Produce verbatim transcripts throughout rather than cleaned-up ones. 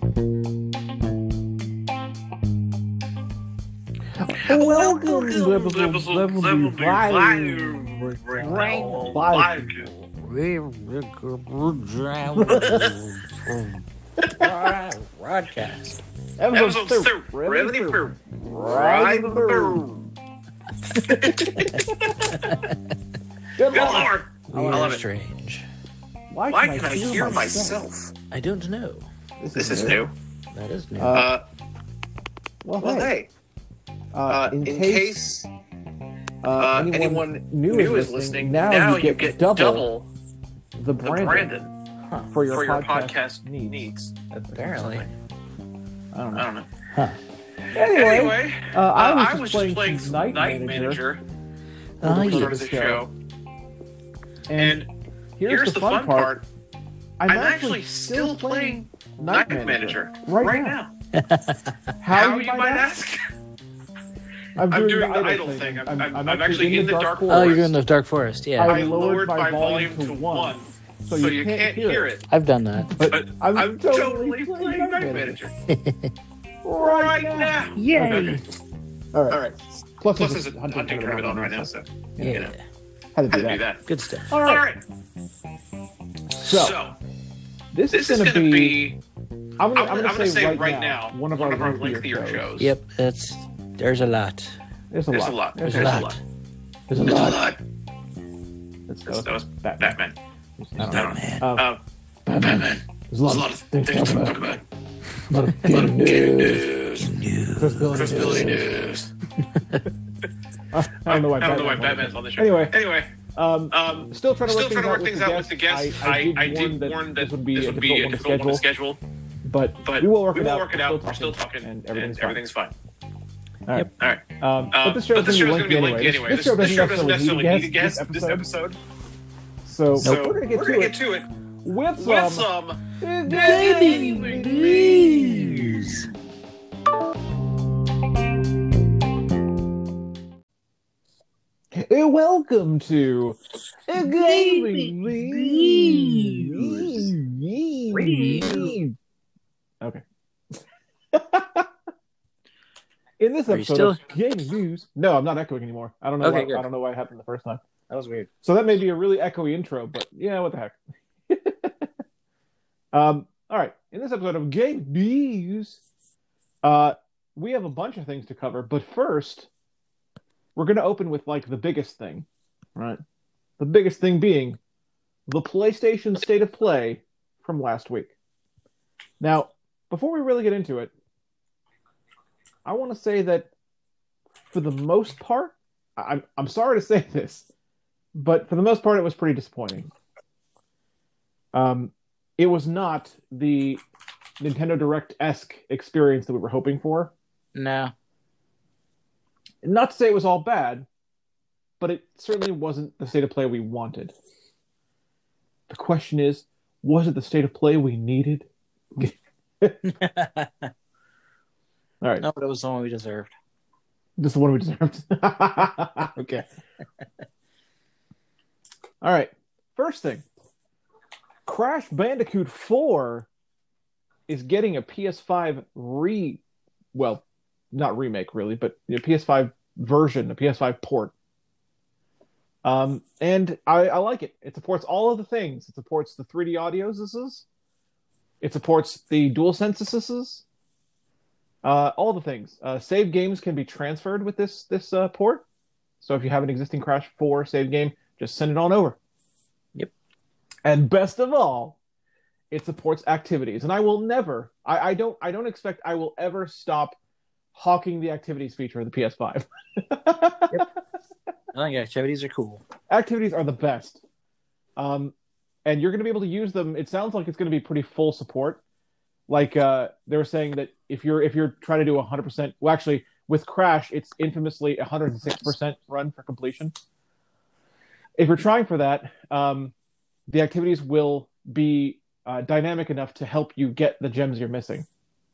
Welcome to episode episode seventy-five. Broadcast. Episode two. two. Ready for Right right through. Good Good lord. Lord. I Weird love it. strange. Why, Why can I hear myself? I don't know. This is new. That is new. Uh, Uh, Well, well, hey, hey, uh, uh, in, in case, case uh, uh, anyone, anyone new, new is is listening, listening, now, you get, double, double the the Brandon, Brandon Huh. for your for your podcast, podcast needs. needs. Apparently. I don't know. I don't know. Huh. Anyway, Anyway, uh, I uh, was I just was playing, just playing some some Night, Night Manager, Manager Ah, at the yes. start of the show. and, And here's, here's the fun part. I'm, actually still playing Night Night Manager, Manager right, right now. now. How, How you might ask? I'm I'm doing, doing the the idle idle thing. thing. I'm, I'm- I'm I'm actually in the dark forest. Oh, forest. you're in the Dark Forest. Yeah, I I lowered lowered my my volume volume to to one, one, so so you you can't can't hear hear it. it. I've done that. But But I'm, I'm totally totally playing playing Night Night Manager. Manager Right right now. now. Yay! Okay. All right. All right. Plus, Plus, there's there's a a hunting hunting tournament on right now, so Yeah. you know, How to had do to that. do that. Good stuff. All All right. right. So, So, this, this is is going going to to be. be. I'm I'm, going I'm to going to say, say right, right now, now, one of our, lengthier, shows. Yep, that's there's a lot. There's a There's lot. a lot. There's, There's a a lot. lot. There's a There's a lot. lot. Let's go. That was Batman. Batman. I don't know. Batman. Uh, Uh, Batman. Batman. There's a lot, There's a lot of things to talk about. A lot of A lot good of news. news. Chris Billy Chris news. Billy news. I don't know why, I don't know why Batman's Batman's on the show. Anyway. Anyway, Um, um, still trying to still work trying to work things things out out with with the the guests. guests. I, I, I did did warn warn that that this would be this a would be a difficult one to difficult one schedule, to schedule, but, but we will work we it will out. work it We're out. We're still still talking, talking, and and everything's fine. everything's fine. All right. Yep. All right. Um, Uh, but this show but is this show is going going to to be be lengthy lengthy anyway. anyway. This show doesn't doesn't necessarily necessarily need a need a guest guest this this episode. episode. So So we're going to get we're to gonna it get to it with with some some gaming news. Hey, welcome to gaming news. Okay. In this Are you episode still- of gaming news, no, I'm not echoing anymore. I don't know. Okay, why, good. I don't know why it happened the first time. That was weird. So that may be a really echoey intro, but yeah, what the heck. um, all right. In this episode of Game News, uh, we have a bunch of things to cover, but first, we're going to open with like the biggest thing, right? The biggest thing being the PlayStation State of Play from last week. Now, before we really get into it, I want to say that for the most part, I'm I'm sorry to say this, but for the most part, it was pretty disappointing. Um, it was not the Nintendo Direct-esque experience that we were hoping for. No. Not to say it was all bad, but it certainly wasn't the state of play we wanted. The question is, was it the state of play we needed? All right. No, but it was the one we deserved. This is the one we deserved. Okay. All right. First thing. Crash Bandicoot four is getting a P S five re... Well, not remake, really, but a P S five version, a P S five port. Um, and I, I like it. It supports all of the things. It supports the three D audios. It supports the DualSense. Uh, all the things. Uh, save games can be transferred with this this uh, port. So if you have an existing Crash four save game, just send it on over. Yep. And best of all, it supports activities. And I will never, I, I don't I don't expect I will ever stop hawking the activities feature of the P S five. Yep. I think activities are cool. Activities are the best. Um, and you're going to be able to use them. It sounds like it's going to be pretty full support. Like uh, they were saying that if you're if you're trying to do one hundred percent, well, actually with Crash, it's infamously one hundred six percent run for completion. If you're trying for that, um, the activities will be uh, dynamic enough to help you get the gems you're missing.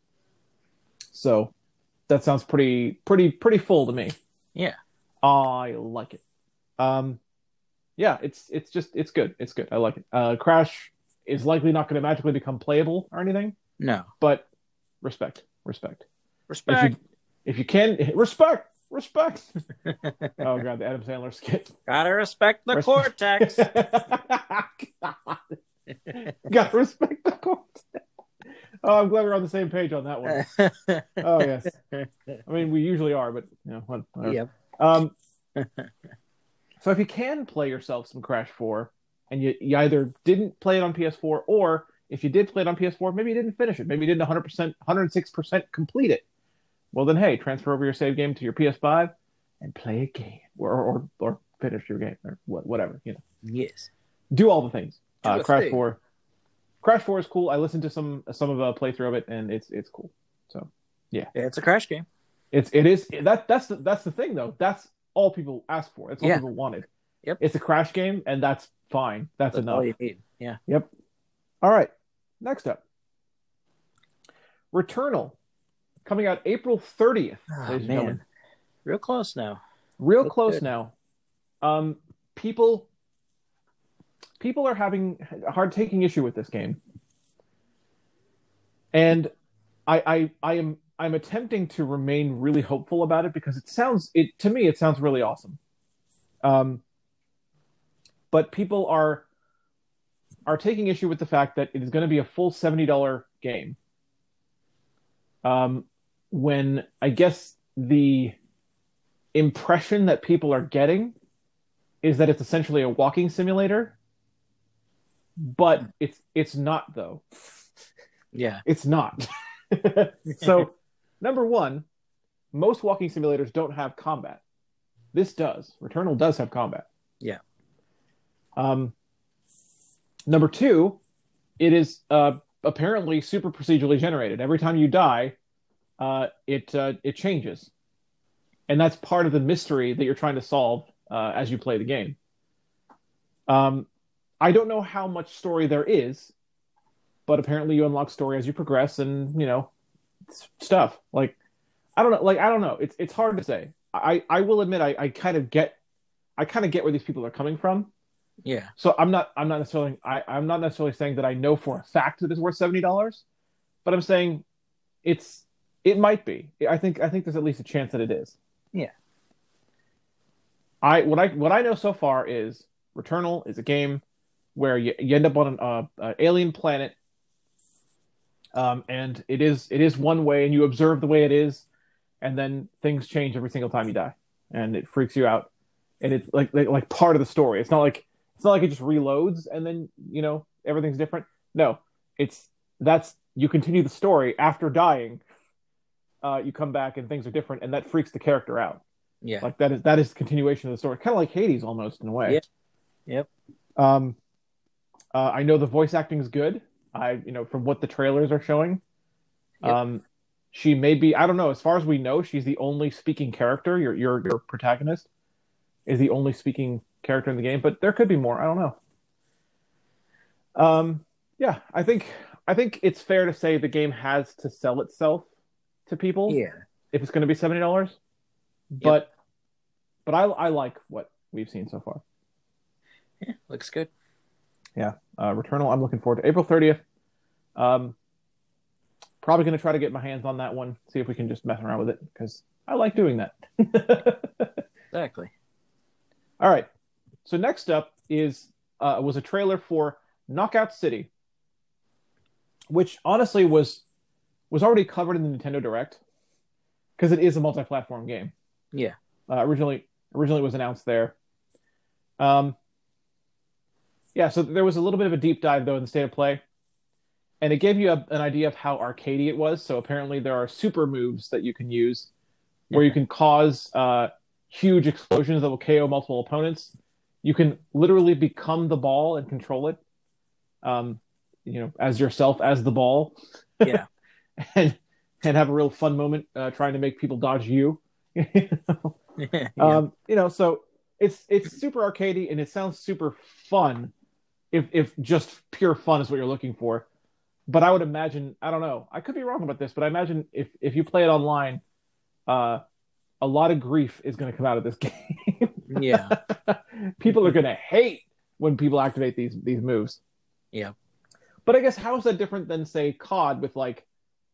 So that sounds pretty pretty pretty full to me. Yeah. I like it. Um, yeah, it's it's just it's good. It's good. I like it. Uh, Crash is likely not going to magically become playable or anything, No. but respect, respect. Respect. If you if you can respect, respect. Oh god, the Adam Sandler skit. Gotta respect the Res- cortex. Gotta respect the cortex. Oh, I'm glad we're on the same page on that one. Oh yes. I mean, we usually are, but you know, whatever. Yep. Um. So if you can play yourself some Crash four, and you, you either didn't play it on P S four, or if you did play it on P S four, maybe you didn't finish it, maybe you didn't one hundred percent, one hundred six percent complete it. Well, then, hey, transfer over your save game to your P S five and play a game, or or, or finish your game, or whatever. You know, Yes. do all the things. Do Uh, a Crash thing. four, Crash four is cool. I listened to some some of a playthrough of it, and it's it's cool. So Yeah, it's a Crash game. it's it is that that's the that's the thing though. That's all people asked for. That's all Yeah. people wanted. Yep. It's a Crash game, and that's fine. That's, That's enough. all you need. Yeah. Yep. All right. Next up, Returnal, coming out April thirtieth. Oh, ladies and man. gentlemen. Real close now. Real Looks close good. now. Um, people, people are having hard taking issue with this game, and I, I, I am, I'm attempting to remain really hopeful about it because it sounds, it to me, it sounds really awesome. Um, but people are are taking issue with the fact that it is going to be a full seventy dollars game. Um, when I guess the impression that people are getting is that it's essentially a walking simulator, but it's it's not though. Yeah. It's not. So, number one, most walking simulators don't have combat. This does. Returnal does have combat. Yeah. Um, number two, it is uh, apparently super procedurally generated. Every time you die, uh, it uh, it changes, and that's part of the mystery that you're trying to solve uh, as you play the game. Um, I don't know how much story there is, but apparently you unlock story as you progress, and you know stuff like I don't know, like I don't know. It's it's hard to say. I I will admit I, I kind of get I kind of get where these people are coming from. Yeah. So I'm not I'm not necessarily I, I'm not necessarily saying that I know for a fact that it's worth seventy dollars, but I'm saying it's it might be. I think I think there's at least a chance that it is. Yeah. I what I what I know so far is Returnal is a game where you, you end up on an uh, uh, alien planet, um, and it is it is one way, and you observe the way it is, and then things change every single time you die, and it freaks you out, and it's like like, like part of the story. It's not like it's not like it just reloads and then you know everything's different. No, it's that's you continue the story after dying. Uh, you come back and things are different, and that freaks the character out. Yeah. Like that is that is the continuation of the story, kind of like Hades almost in a way. Yep. Yep. Um, uh, I know the voice acting is good. I you know from what the trailers are showing. Yep. Um, she may be I don't know. As far as we know, she's the only speaking character. Your your your protagonist is the only speaking character in the game, but there could be more. I don't know. Um, yeah, I think I think it's fair to say the game has to sell itself to people. Yeah. If it's going to be seventy dollars, but but I I like what we've seen so far. Yeah. Looks good. Yeah, uh, Returnal. I'm looking forward to April thirtieth. Um, probably going to try to get my hands on that one. See if we can just mess around with it because I like doing that. Exactly. All right. So next up is uh, was a trailer for Knockout City, which honestly was was already covered in the Nintendo Direct because it is a multi-platform game. Yeah. Uh, originally, originally was announced there. Um, yeah, so there was a little bit of a deep dive though in the state of play, and it gave you a, an idea of how arcadey it was. So apparently, there are super moves that you can use, where you can cause uh, huge explosions that will K O multiple opponents. You can literally become the ball and control it, um, you know, as yourself as the ball. Yeah. and and have a real fun moment uh, trying to make people dodge you. Yeah. Um, you know, so it's it's super arcadey and it sounds super fun if if just pure fun is what you're looking for. But I would imagine, I don't know, I could be wrong about this, but I imagine if if you play it online, uh, a lot of grief is going to come out of this game. Yeah. People are going to hate when people activate these these moves. Yeah. But I guess how is that different than say C O D with like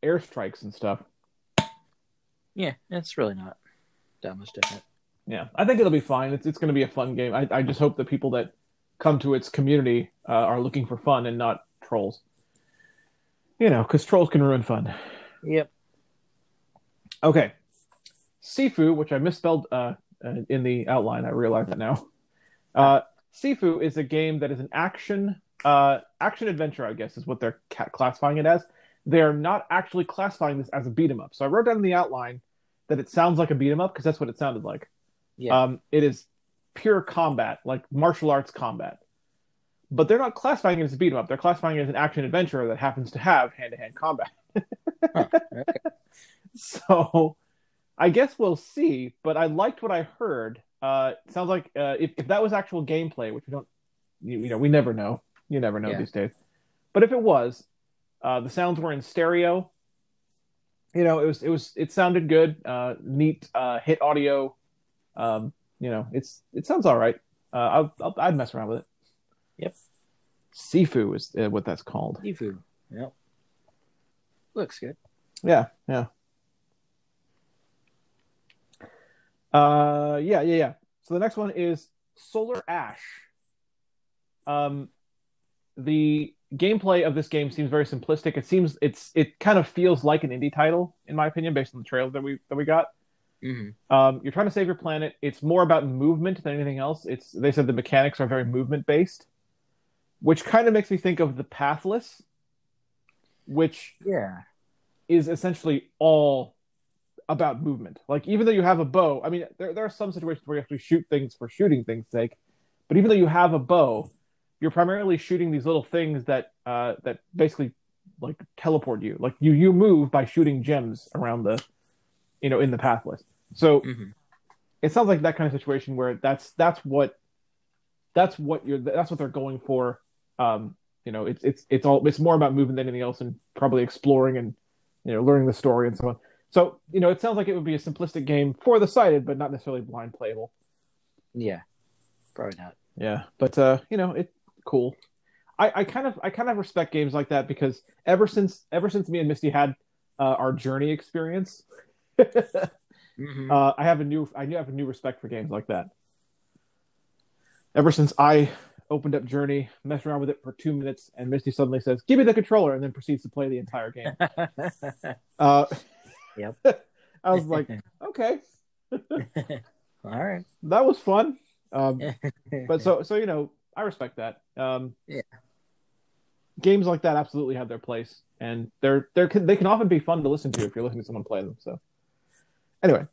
airstrikes and stuff. Yeah, it's really not that much different. Yeah, I think it'll be fine. It's it's going to be a fun game. I I just hope the people that come to its community uh, are looking for fun and not trolls. You know, because trolls can ruin fun. Yep. Okay. Sifu, which I misspelled uh, uh, in the outline, I realize it now. Uh, Sifu is a game that is an action uh, action adventure, I guess, is what they're ca- classifying it as. They are not actually classifying this as a beat 'em up. So I wrote down in the outline that it sounds like a beat 'em up because that's what it sounded like. Yeah. Um, it is pure combat, like martial arts combat. But they're not classifying it as a beat 'em up. They're classifying it as an action adventure that happens to have hand-to-hand combat. Huh, okay. So I guess we'll see, but I liked what I heard. Uh, it sounds like uh, if, if that was actual gameplay, which we don't, you, you know, we never know. You never know Yeah. these days. But if it was, uh, the sounds were in stereo. You know, it was it was it sounded good. Uh, neat uh, hit audio. Um, you know, it's it sounds all right. Uh, I'll, I'll, I'd mess around with it. Yep. Sifu is uh, what that's called. Sifu. Yep. Looks good. Yeah, yeah. Uh, yeah, yeah, yeah. So the next one is Solar Ash. Um, the gameplay of this game seems very simplistic. It seems it's it kind of feels like an indie title, in my opinion, based on the trailer that we that we got. Mm-hmm. Um, you're trying to save your planet. It's more about movement than anything else. It's they said the mechanics are very movement based, which kind of makes me think of the Pathless, which Yeah. is essentially all about movement. Like, even though you have a bow, I mean, there, there are some situations where you actually shoot things for shooting things' sake, but even though you have a bow, you're primarily shooting these little things that uh, that basically like teleport you. Like you you move by shooting gems around the, you know, in the Pathless. So Mm-hmm. it sounds like that kind of situation where that's that's what that's what you're that's what they're going for. Um, you know, it's it's it's all it's more about movement than anything else, and probably exploring and, you know, learning the story and so on. So, you know, it sounds like it would be a simplistic game for the sighted, but not necessarily blind playable. Yeah. Probably not. Yeah, but uh, you know, it's cool. I, I kind of I kind of respect games like that because ever since ever since me and Misty had uh, our Journey experience, Mm-hmm. uh, I have a new I have a new respect for games like that. Ever since I opened up Journey, messed around with it for two minutes, and Misty suddenly says, "Give me the controller," and then proceeds to play the entire game. Uh, Yep. I was like, okay, All right. that was fun. Um, but so so you know, I respect that. Um, Yeah. Games like that absolutely have their place, and they're they're they can often be fun to listen to if you're listening to someone play them. So anyway,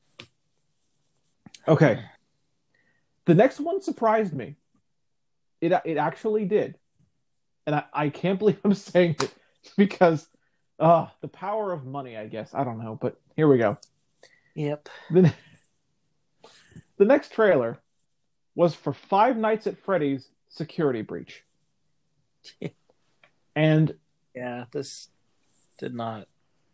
okay, the next one surprised me. It it actually did, and I, I can't believe I'm saying it because uh the power of money, I guess. I don't know, but here we go. Yep. The, the next trailer was for Five Nights at Freddy's Security Breach. And Yeah, this did not.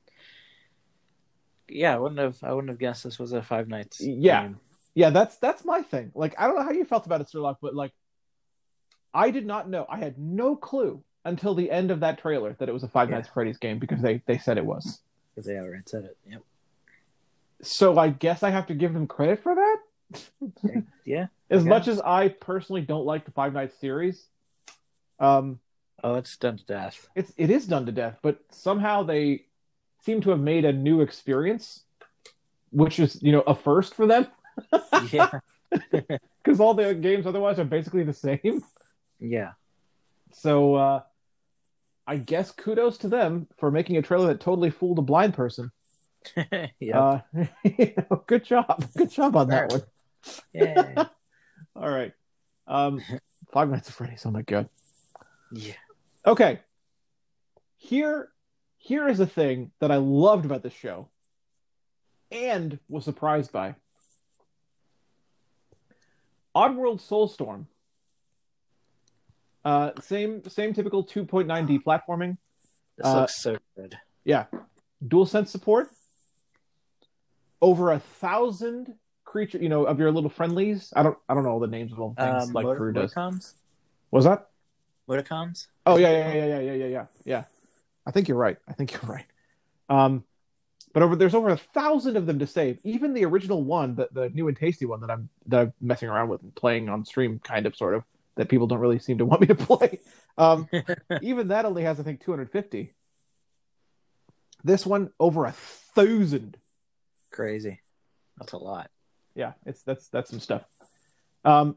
Yeah, I wouldn't have. I wouldn't have guessed this was a Five Nights. Yeah. game. yeah, that's that's my thing. Like, I don't know how you felt about it, Sherlock, but like, I did not know. I had no clue until the end of that trailer that it was a Five Yeah. Nights at Freddy's game because they they said it was. Because they outright said it. Yep. So I guess I have to give them credit for that. Yeah. As I much guess. as I personally don't like the Five Nights series, um, Oh, it's done to death. it's it is done to death. But somehow they seem to have made a new experience, which is, you know, a first for them. Yeah. Because all the games otherwise are basically the same. Yeah. So uh, I guess kudos to them for making a trailer that totally fooled a blind person. Yep. Uh, you know, good job. Good job on that one. Yeah. All right. Um, Five Nights at Freddy's. Oh my god. Yeah. Okay. Here, here is a thing that I loved about this show and was surprised by. Oddworld Soulstorm. Uh, same same typical two point nine D platforming. This Uh, looks so good. Yeah. DualSense support. Over a thousand creature, you know, of your little friendlies. I don't I don't know all the names of all the things Um, like Mot- Crew does. Moticons? Was that? Moticons? Oh yeah, yeah, yeah, yeah, yeah, yeah, yeah, yeah. I think you're right. I think you're right. Um, but over there's over a thousand of them to save. Even the original one, the, the new and tasty one that I'm that I'm messing around with and playing on stream, kind of, sort of, that people don't really seem to want me to play. Um, even that only has, I think, two hundred fifty. This one over a thousand. Crazy. That's a lot. Yeah, it's that's that's some stuff. Um,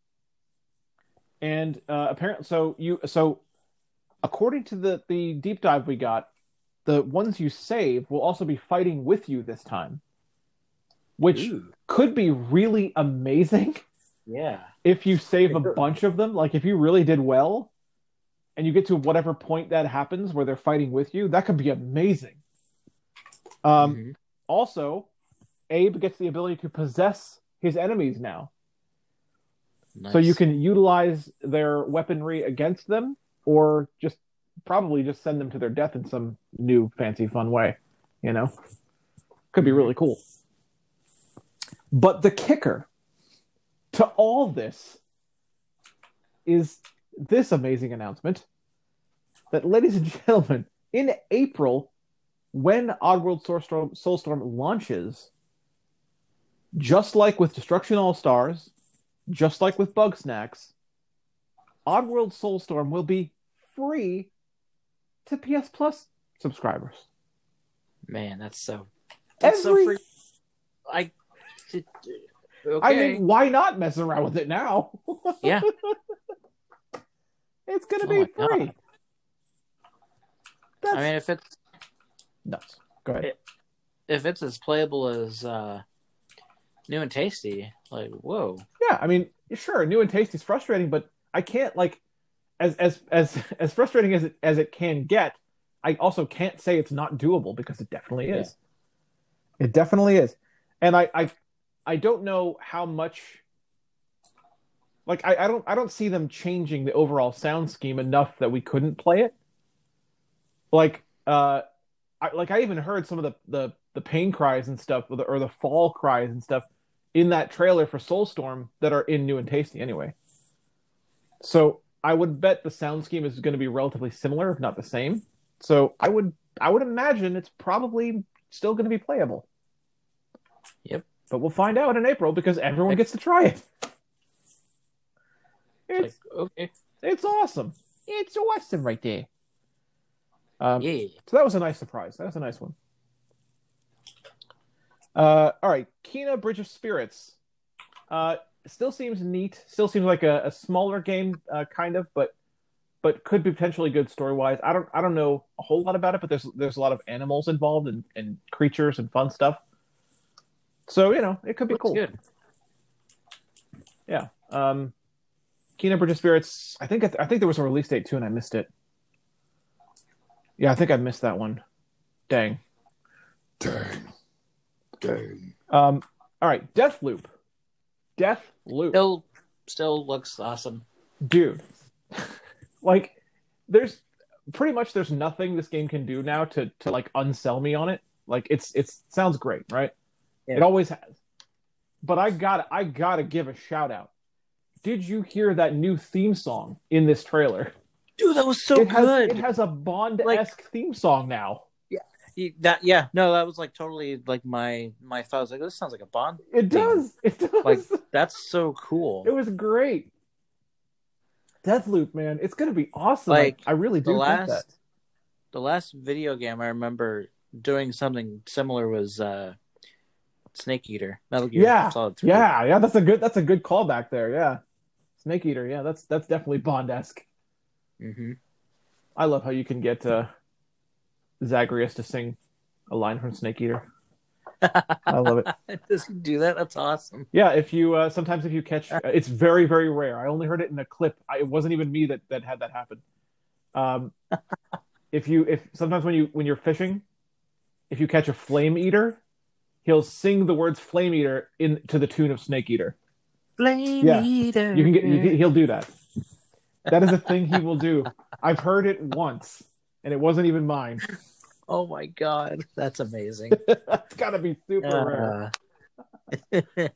and uh, apparently, so you so according to the the deep dive we got, the ones you save will also be fighting with you this time, which Ooh. could be really amazing. Yeah. If you save a bunch of them, like if you really did well, and you get to whatever point that happens where they're fighting with you, that could be amazing. Um, mm-hmm. Also, Abe gets the ability to possess his enemies now. Nice. So you can utilize their weaponry against them, or just probably just send them to their death in some new fancy fun way. You know? Could be really cool. But the kicker to all this is this amazing announcement that, ladies and gentlemen, in April, when Oddworld Soulstorm, Soulstorm launches, just like with Destruction All-Stars, just like with Bugsnax, Oddworld Soulstorm will be free to P S Plus subscribers. Man, that's so that's Every... so free. I okay. I mean, why not mess around with it now? Yeah. It's gonna Oh be my free. God. That's I mean, if it's nuts. Go ahead. if it's as playable as uh, New and Tasty, like whoa. Yeah, I mean, sure, New and Tasty is frustrating, but I can't like as as as as frustrating as it as it can get. I also can't say it's not doable, because it definitely is. Yeah. It definitely is, and I I I don't know how much. Like I, I don't I don't see them changing the overall sound scheme enough that we couldn't play it. Like uh, I, like I even heard some of the, the, the pain cries and stuff, or the, or the fall cries and stuff in that trailer for Soulstorm that are in New and Tasty anyway. So I would bet the sound scheme is going to be relatively similar, if not the same. So I would I would imagine it's probably still going to be playable. Yep. But we'll find out in April, because everyone gets to try it. It's like, okay. It's awesome. It's awesome right there. Um, yeah. So that was a nice surprise. That was a nice one. Uh, all right, Kena Bridge of Spirits. Uh, still seems neat. Still seems like a, a smaller game, uh, kind of, but but could be potentially good story wise. I don't I don't know a whole lot about it, but there's there's a lot of animals involved, and, and creatures and fun stuff. So you know, it could be Looks cool. Good. Yeah. Um, Kena Bridge of Spirits. I think I, th- I think there was a release date too, and I missed it. Yeah, I think I missed that one. Dang. Dang. Dang. Um. All right, Deathloop. Deathloop. Still, still looks awesome, Dude. Like, there's pretty much there's nothing this game can do now to to like unsell me on it. Like, it's it's sounds great, right? Yeah. It always has. But I got I gotta give a shout out. Did you hear that new theme song in this trailer? dude. That was so it has, good. It has a Bond-esque like, theme song now. Yeah, that yeah. No, that was like totally like my my thought. I was like, this sounds like a Bond. It theme. does. It does. Like, that's so cool. It was great. Deathloop, man, it's gonna be awesome. Like, I, I really do the think last, that. The last video game I remember doing something similar was uh, Snake Eater, Metal Gear Yeah, Solid three. yeah, yeah. That's a good. That's a good callback there. Yeah, Snake Eater. Yeah, that's that's definitely Bond-esque. Mm-hmm. I love how you can get uh, Zagreus to sing a line from Snake Eater. I love it. Does he do that? That's awesome. Yeah, if you uh, sometimes if you catch, uh, it's very very rare. I only heard it in a clip. I, it wasn't even me that, that had that happen. Um, if you if sometimes when you when you're fishing, if you catch a flame eater, he'll sing the words flame eater in to the tune of Snake Eater. Flame Yeah, Eater. you can get you can, he'll do that. That is a thing he will do. I've heard it once, and it wasn't even mine. Oh my god, that's amazing. That's gotta be super uh, rare.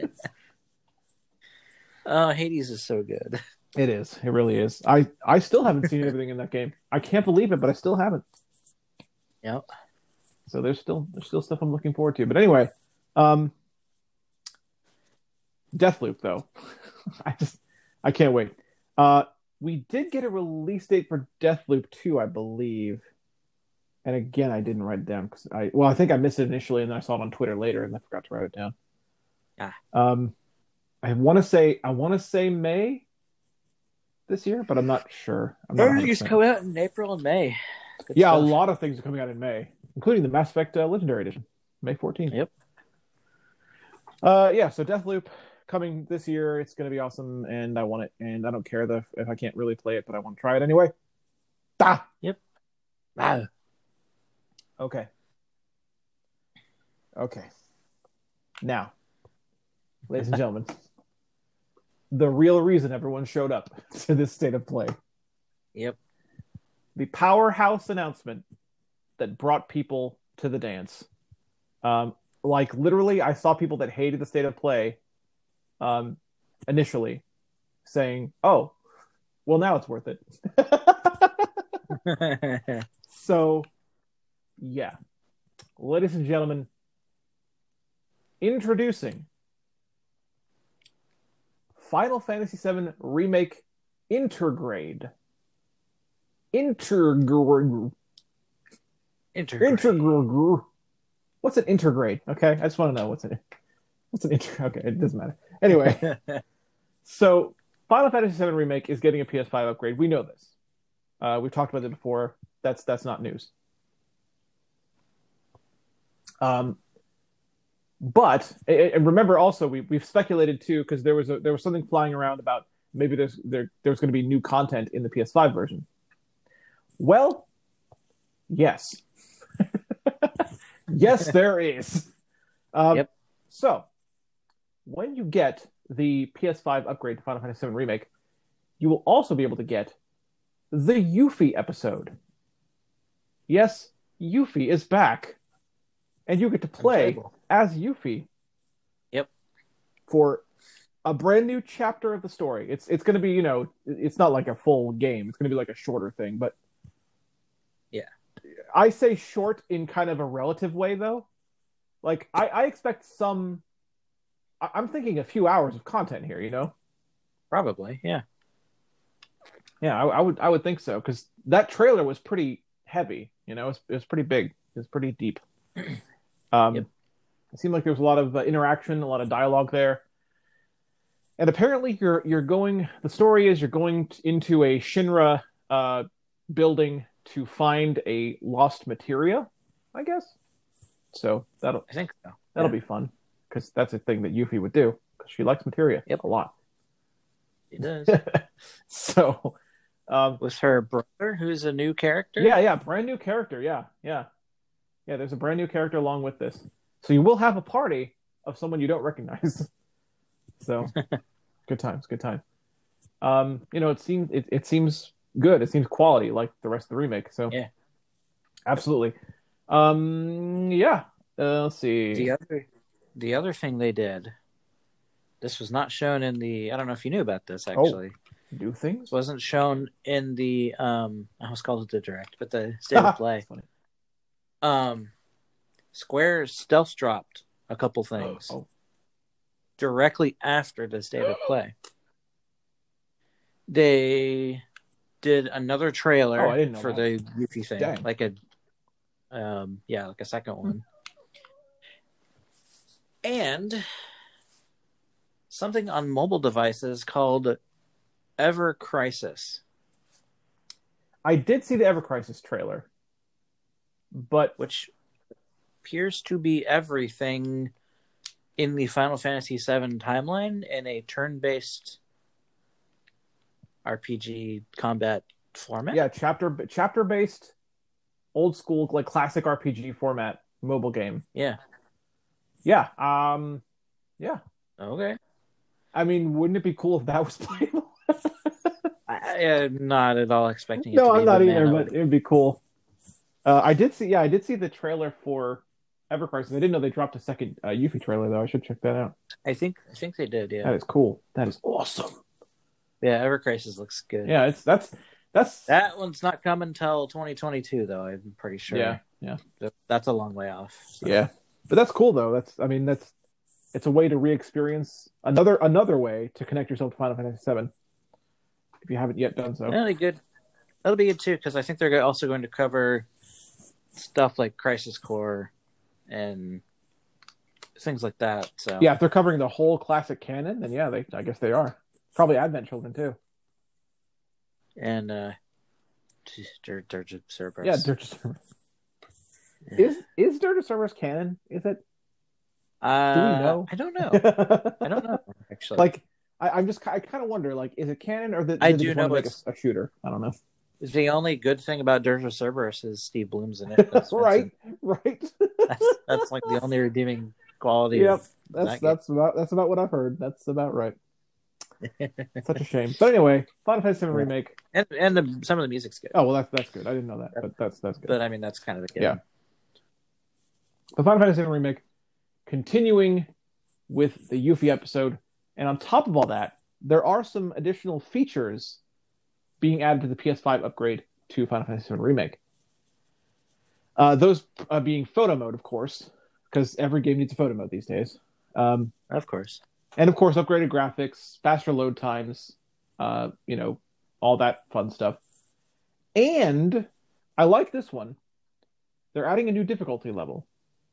Oh, Hades is so good. It is. It really is. I, I still haven't seen everything in that game. I can't believe it, but I still haven't. Yep. So there's still there's still stuff I'm looking forward to. But anyway, um, Deathloop though, I just I can't wait. Uh, we did get a release date for Deathloop two, I believe. And again, I didn't write it down because I well, I think I missed it initially, and then I saw it on Twitter later, and I forgot to write it down. Ah. Um, I want to say I want to say May this year, but I'm not sure. I'm not Everything's coming out in April and May. Good yeah, stuff. a lot of things are coming out in May, including the Mass Effect uh, Legendary Edition, May fourteenth. Yep. Uh, yeah. So Deathloop coming this year. It's going to be awesome, and I want it. And I don't care the, if I can't really play it, but I want to try it anyway. Ah. Yep. Wow. Okay. Okay. Now, ladies and gentlemen, the real reason everyone showed up to this state of play. Yep. The powerhouse announcement that brought people to the dance. Um, like literally, I saw people that hated the state of play um, initially saying, oh, well, now it's worth it. So, yeah. Ladies and gentlemen, introducing Final Fantasy seven Remake Intergrade. Intergrade. Intergrade. Intergrade. What's an intergrade? Okay, I just want to know what's an what's an inter. Okay, it doesn't matter. Anyway, so Final Fantasy seven Remake is getting a P S five upgrade. We know this. Uh, we've talked about it before. That's that's not news. Um, but and remember also we we've speculated too because there was a, there was something flying around about maybe there's there there's going to be new content in the P S five version. Well, yes, yes, there is. Um, yep. So when you get the P S five upgrade to Final Fantasy seven Remake, you will also be able to get the Yuffie episode. Yes, Yuffie is back. And you get to play Incredible. as Yuffie. Yep. For a brand new chapter of the story. It's it's going to be, you know, it's not like a full game. It's going to be like a shorter thing, but yeah. I say short in kind of a relative way, though. Like, I, I expect some... I, I'm thinking a few hours of content here, you know? Probably, yeah. Yeah, I, I would I would think so, because that trailer was pretty heavy, you know? It was, it was pretty big. It was pretty deep. Um, yep. It seemed like there was a lot of uh, interaction, a lot of dialogue there. And apparently you're you're going... The story is you're going t- into a Shinra uh, building to find a lost materia, I guess. So that'll I think so. That'll yeah. be fun, because that's a thing that Yuffie would do, because she likes materia yep. a lot. She does. So... Um, With her brother, who's a new character? Yeah, yeah, brand new character, yeah, yeah. Yeah, there's a brand new character along with this. So you will have a party of someone you don't recognize. So, good times, good times. Um, you know, it seems it, it seems good. It seems quality, like the rest of the remake. So, yeah, absolutely. Um, yeah. Uh, let's see. The other, the other thing they did. This was not shown in the. I don't know if you knew about this actually. Oh, do things? It wasn't shown in the. Um, I almost called it the direct, but the state of play. Um, Square stealth dropped a couple things oh, oh. directly after the state of play. They did another trailer oh, I didn't know for that. the Yuffie thing, Dang. like a, um, yeah, like a second one, and something on mobile devices called Ever Crisis. I did see the Ever Crisis trailer. But which appears to be everything in the Final Fantasy seven timeline in a turn-based R P G combat format. Yeah, chapter chapter-based, old school, like classic R P G format mobile game. Yeah, yeah, um, yeah. Okay. I mean, wouldn't it be cool if that was playable? I am not at all expecting it no, to be. I'm not but either, man, but it would be cool. Uh, I did see, yeah, I did see the trailer for Ever Crisis. I didn't know they dropped a second uh, Yuffie trailer, though. I should check that out. I think, I think they did. Yeah, that is cool. That is awesome. Yeah, Ever Crisis looks good. Yeah, it's that's That's That one's not coming until twenty twenty-two, though. I'm pretty sure. yeah, yeah, That- That's a long way off. so. yeah. But that's cool though. That's I mean that's it's a way to re-experience another another way to connect yourself to Final Fantasy seven if you haven't yet done so. That'll be good. That'll be good too, because I think they're go- also going to cover stuff like Crisis Core and things like that. So Yeah, if they're covering the whole classic canon, then yeah, they I guess they are. Probably Advent Children too. and uh, Dirge Dirge of Cerberus. Yeah, Dirge of Cerberus. Is is Dirge of Cerberus canon? Is it? Uh, Do we know? I don't know. I don't know actually. Like, I, I'm just I kind of wonder, like, is it canon or that I they do just know want to make it's- a, a shooter? I don't know. the only good thing about Dirge of Cerberus is Steve Bloom's in it. That's right, right. That's, that's like the only redeeming quality. Yep, Of that's that that's about that's about what I've heard. That's about right. Such a shame. But anyway, Final Fantasy seven Yeah. remake. and and the, some of the music's good. Oh well, that's that's good. I didn't know that, but that's that's good. But I mean, that's kind of the kid. Yeah. The Final Fantasy seven remake, continuing with the Yuffie episode, and on top of all that, there are some additional features being added to the P S five upgrade to Final Fantasy seven remake. Uh, those uh, being photo mode, of course, because every game needs a photo mode these days. Um, Of course. and of course, upgraded graphics, faster load times, uh, you know, all that fun stuff. And I like this one. They're adding a new difficulty level.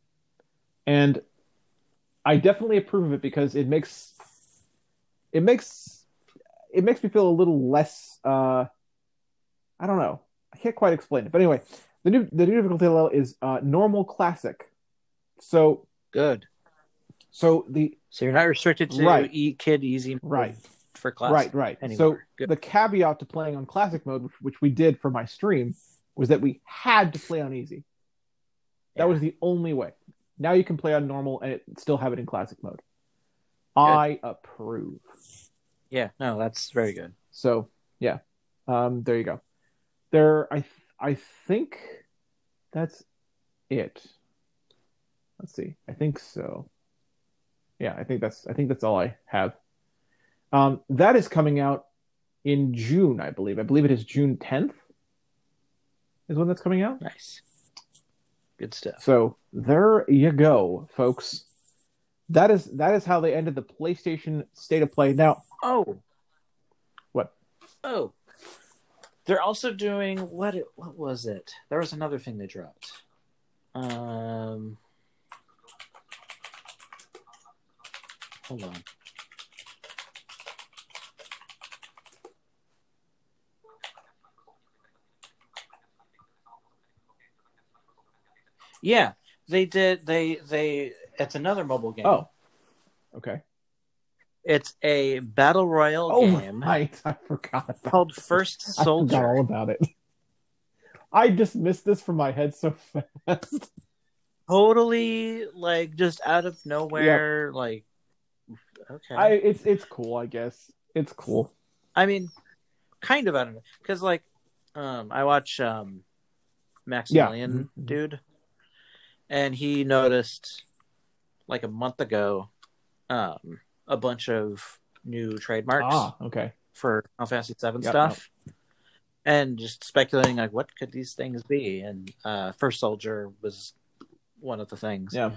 And I definitely approve of it because it makes it makes it makes me feel a little less uh I don't know. I can't quite explain it. But anyway, the new the new difficulty level is uh normal classic. So Good. so the So you're not restricted to Right. e- kid easy mode right. for class. Right, right. So anymore. Good. the caveat to playing on classic mode, which, which we did for my stream, was that we had to play on easy. That Yeah. was the only way. Now you can play on normal and it, still have it in classic mode. I approve. Yeah, no, that's very good. So yeah, um, there you go. There, I I think that's it. Let's see. I think so. Yeah, I think that's I think that's all I have. Um, that is coming out in June, I believe. I believe it is June tenth. Is when that's coming out. Nice. Good stuff. So there you go, folks. That is that is how they ended the PlayStation State of Play. Now, Oh. What? Oh. They're also doing what it, what was it? There was another thing they dropped. Um Hold on. Yeah, they did they they it's another mobile game. oh, okay. It's a battle royale Oh, game right. I forgot about called First I forgot Soldier. all about it. I dismissed this from my head so fast. Totally like just out of nowhere, like okay. I it's it's cool, I guess. It's cool. I mean, kind of out of it because, like, um, I watch um, Maximilian, Mhm. dude, and he noticed like a month ago um, a bunch of new trademarks Ah, okay. for Final Fantasy seven Yep, stuff, and just speculating like, what could these things be? And uh, First Soldier was one of the things. Yeah.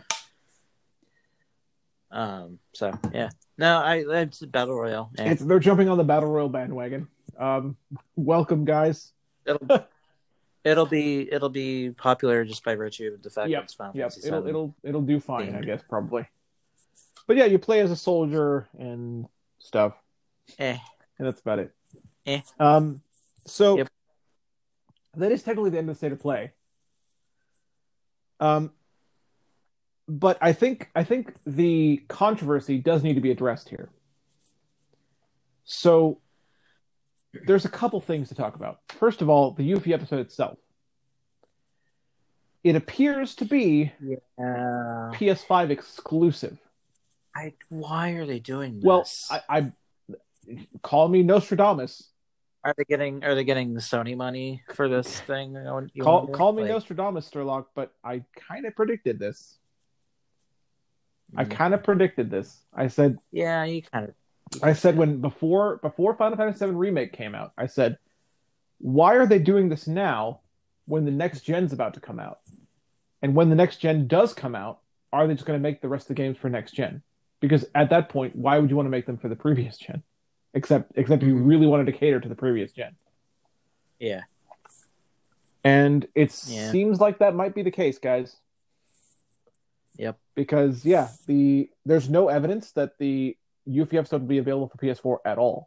Um. So yeah. No, I it's a battle royale. Yeah. It's they're jumping on the Battle Royale bandwagon. Um welcome guys. It'll it'll be it'll be popular just by virtue of the fact Yep, that it's Final Yep, Fantasy it'll seven. it'll it'll do fine, I themed. guess, probably. But yeah, you play as a soldier and stuff, Eh. and that's about it. Eh. Um so Yep. that is technically the end of the State of Play. Um but I think I think the controversy does need to be addressed here. So there's a couple things to talk about. First of all, the Yuffie episode itself. It appears to be Yeah. P S five exclusive. I why are they doing this? Well, I, I call me Nostradamus. are they getting are they getting Sony money for this thing? You Call wonder? call me Like, Nostradamus, Sturlock, but I kind of predicted this. I mm, kind of predicted this. I said yeah, you kind of. I said when before before Final Fantasy seven remake came out, I said why are they doing this now when the next gen's about to come out? And when the next gen does come out, are they just going to make the rest of the games for next gen? Because at that point, why would you want to make them for the previous gen? Except except if you really wanted to cater to the previous gen. Yeah. And it Yeah. seems like that might be the case, guys. Yep. Because yeah, the there's no evidence that the Yuffie episode will be available for P S four at all.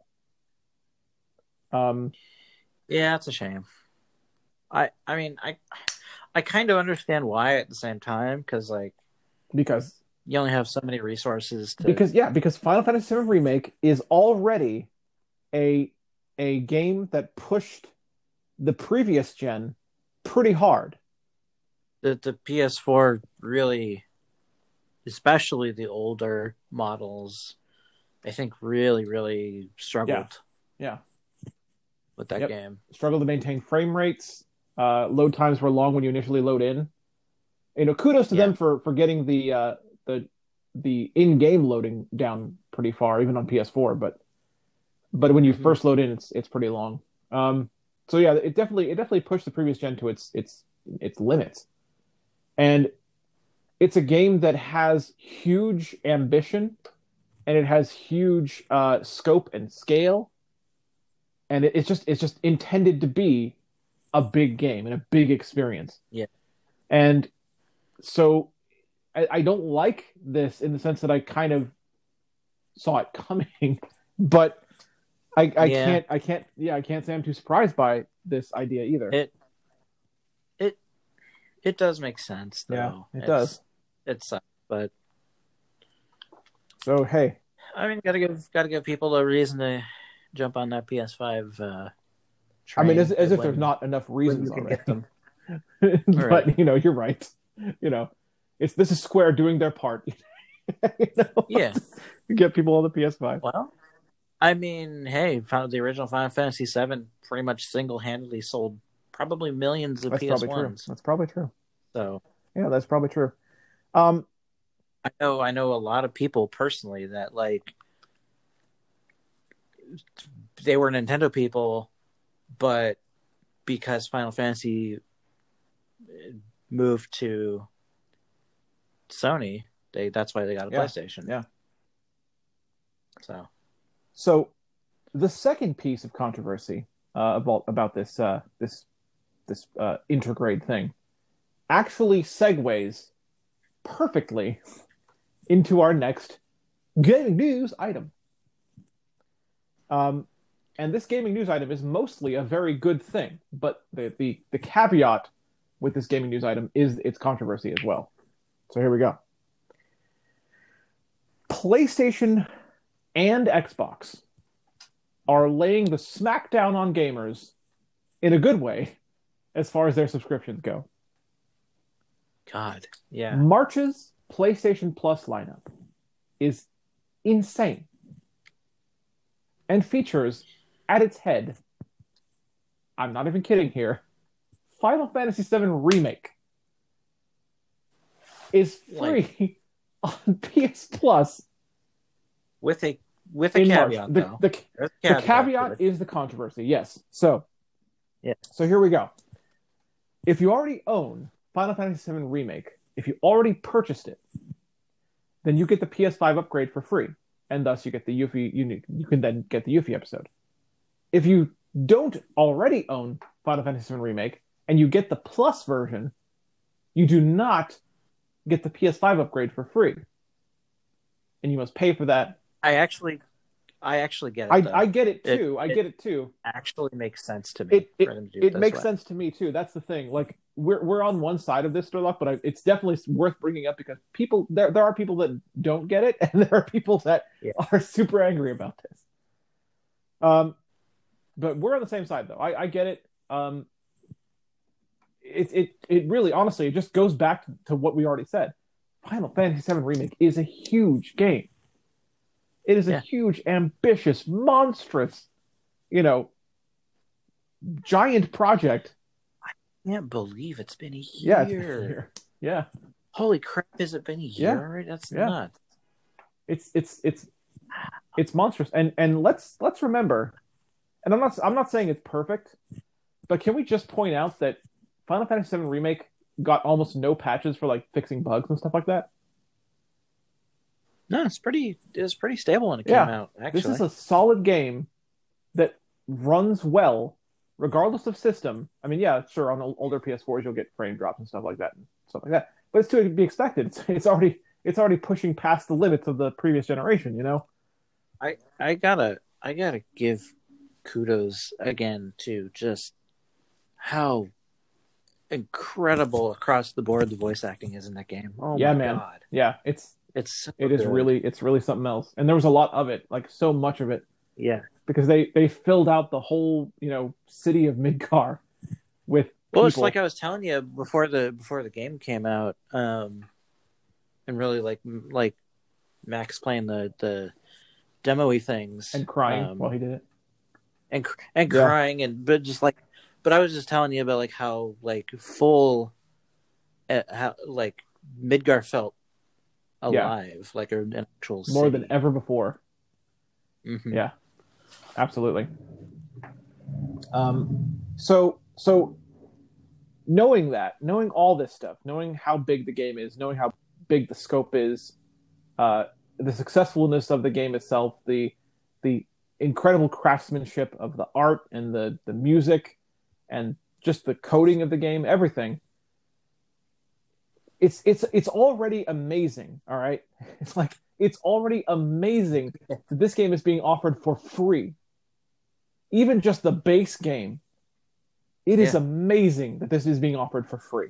Um, Yeah, it's a shame. I I mean I I kind of understand why at the same time, because like because you only have so many resources to because yeah, because Final Fantasy seven Remake is already a a game that pushed the previous gen pretty hard. the the P S four really, especially the older models, I think really really struggled. Yeah. With that Yep. game. Struggled to maintain frame rates. Uh, load times were long when you initially load in. You know, kudos to Yeah. them for for getting the uh, the the in-game loading down pretty far, even on P S four. But but when you Mhm. first load in, it's it's pretty long. Um, so yeah, it definitely it definitely pushed the previous gen to its its its limits. And it's a game that has huge ambition, and it has huge uh, scope and scale, and it, it's just it's just intended to be a big game and a big experience. Yeah. And so I, I don't like this in the sense that I kind of saw it coming, but I, I Yeah. can't I can't yeah I can't say I'm too surprised by this idea either. It it it does make sense though. Yeah, it It's- does. It sucks, but So hey, I mean, gotta give gotta give people a reason to jump on that P S five. Uh, I mean, as, train as if when- there's not enough reasons you can already. get them. But Right. you know, you're right. You know, it's this is Square doing their part. You know? Yeah. To get people on the P S five. Well, I mean, hey, found the original Final Fantasy seven pretty much single-handedly sold probably millions of That's P S probably true. ones. That's probably true. So Yeah, that's probably true. Um, I know I know a lot of people personally that like they were Nintendo people, but because Final Fantasy moved to Sony, they that's why they got a Yeah, PlayStation. yeah. So So, the second piece of controversy uh, about about this uh, this this uh, intergrade thing actually segues perfectly into our next gaming news item. Um, and this gaming news item is mostly a very good thing, but the the, the caveat with this gaming news item is its controversy as well. So here we go. PlayStation and Xbox are laying the smackdown on gamers in a good way as far as their subscriptions go. God, yeah. March's PlayStation Plus lineup is insane and features at its head, I'm not even kidding here, Final Fantasy seven Remake is free on P S Plus. With a with a in March. caveat The, though. the, There's a the caveat caveat to it. is the controversy, yes. So, Yeah. So here we go. If you already own Final Fantasy seven Remake, if you already purchased it, then you get the P S five upgrade for free, and thus you get the Yuffie. You, you can then get the Yuffie episode. If you don't already own Final Fantasy seven Remake and you get the Plus version, you do not get the P S five upgrade for free, and you must pay for that. I actually I actually get it. I, though. I get it It- too. I it- get it too. actually makes sense to me It it, for them to do it this makes way. sense to me too. That's the thing. Like we're we're on one side of this, Storlock, but I, it's definitely worth bringing up because people there there are people that don't get it, and there are people that Yeah. are super angry about this. Um, but we're on the same side though. I, I get it. Um, it it it really honestly it just goes back to what we already said. Final Fantasy seven Remake is a huge game. It is a Yeah. huge, ambitious, monstrous, you know, giant project. I can't believe it's been a Yeah, it's year. been a year. Yeah, Holy crap, has it been a year Yeah. already? That's Yeah. nuts. it's it's it's it's monstrous. And and let's let's remember, and I'm not I'm not saying it's perfect, but can we just point out that Final Fantasy seven Remake got almost no patches for like fixing bugs and stuff like that? No, it's pretty. It was pretty stable when it Yeah. came out. Actually, This is a solid game that runs well, regardless of system. I mean, yeah, sure, on the older P S fours you'll get frame drops and stuff like that, and stuff like that. But it's to be expected. It's, it's already it's already pushing past the limits of the previous generation. You know. I I gotta I gotta give kudos again to just how incredible across the board the voice acting is in that game. Oh Yeah, my man. god, Yeah, it's it's so it is good. really it's really something else. And there was a lot of it, like so much of it, yeah. because they they filled out the whole you know city of Midgar with Well, it's people. like I was telling you before the before the game came out, um, and really like like Max playing the the demo-y things and crying um, while he did it. and cr- and Yeah. crying and but just like but I was just telling you about like how like full uh, how like Midgar felt alive, like an actual More city. than ever before. Mhm. Yeah, absolutely. Um, so so knowing that, knowing all this stuff, knowing how big the game is, knowing how big the scope is, uh, the successfulness of the game itself, the the incredible craftsmanship of the art and the the music, and just the coding of the game, everything. It's it's it's already amazing. All right, it's like it's already amazing that this game is being offered for free. Even just the base game, it is Yeah. amazing that this is being offered for free.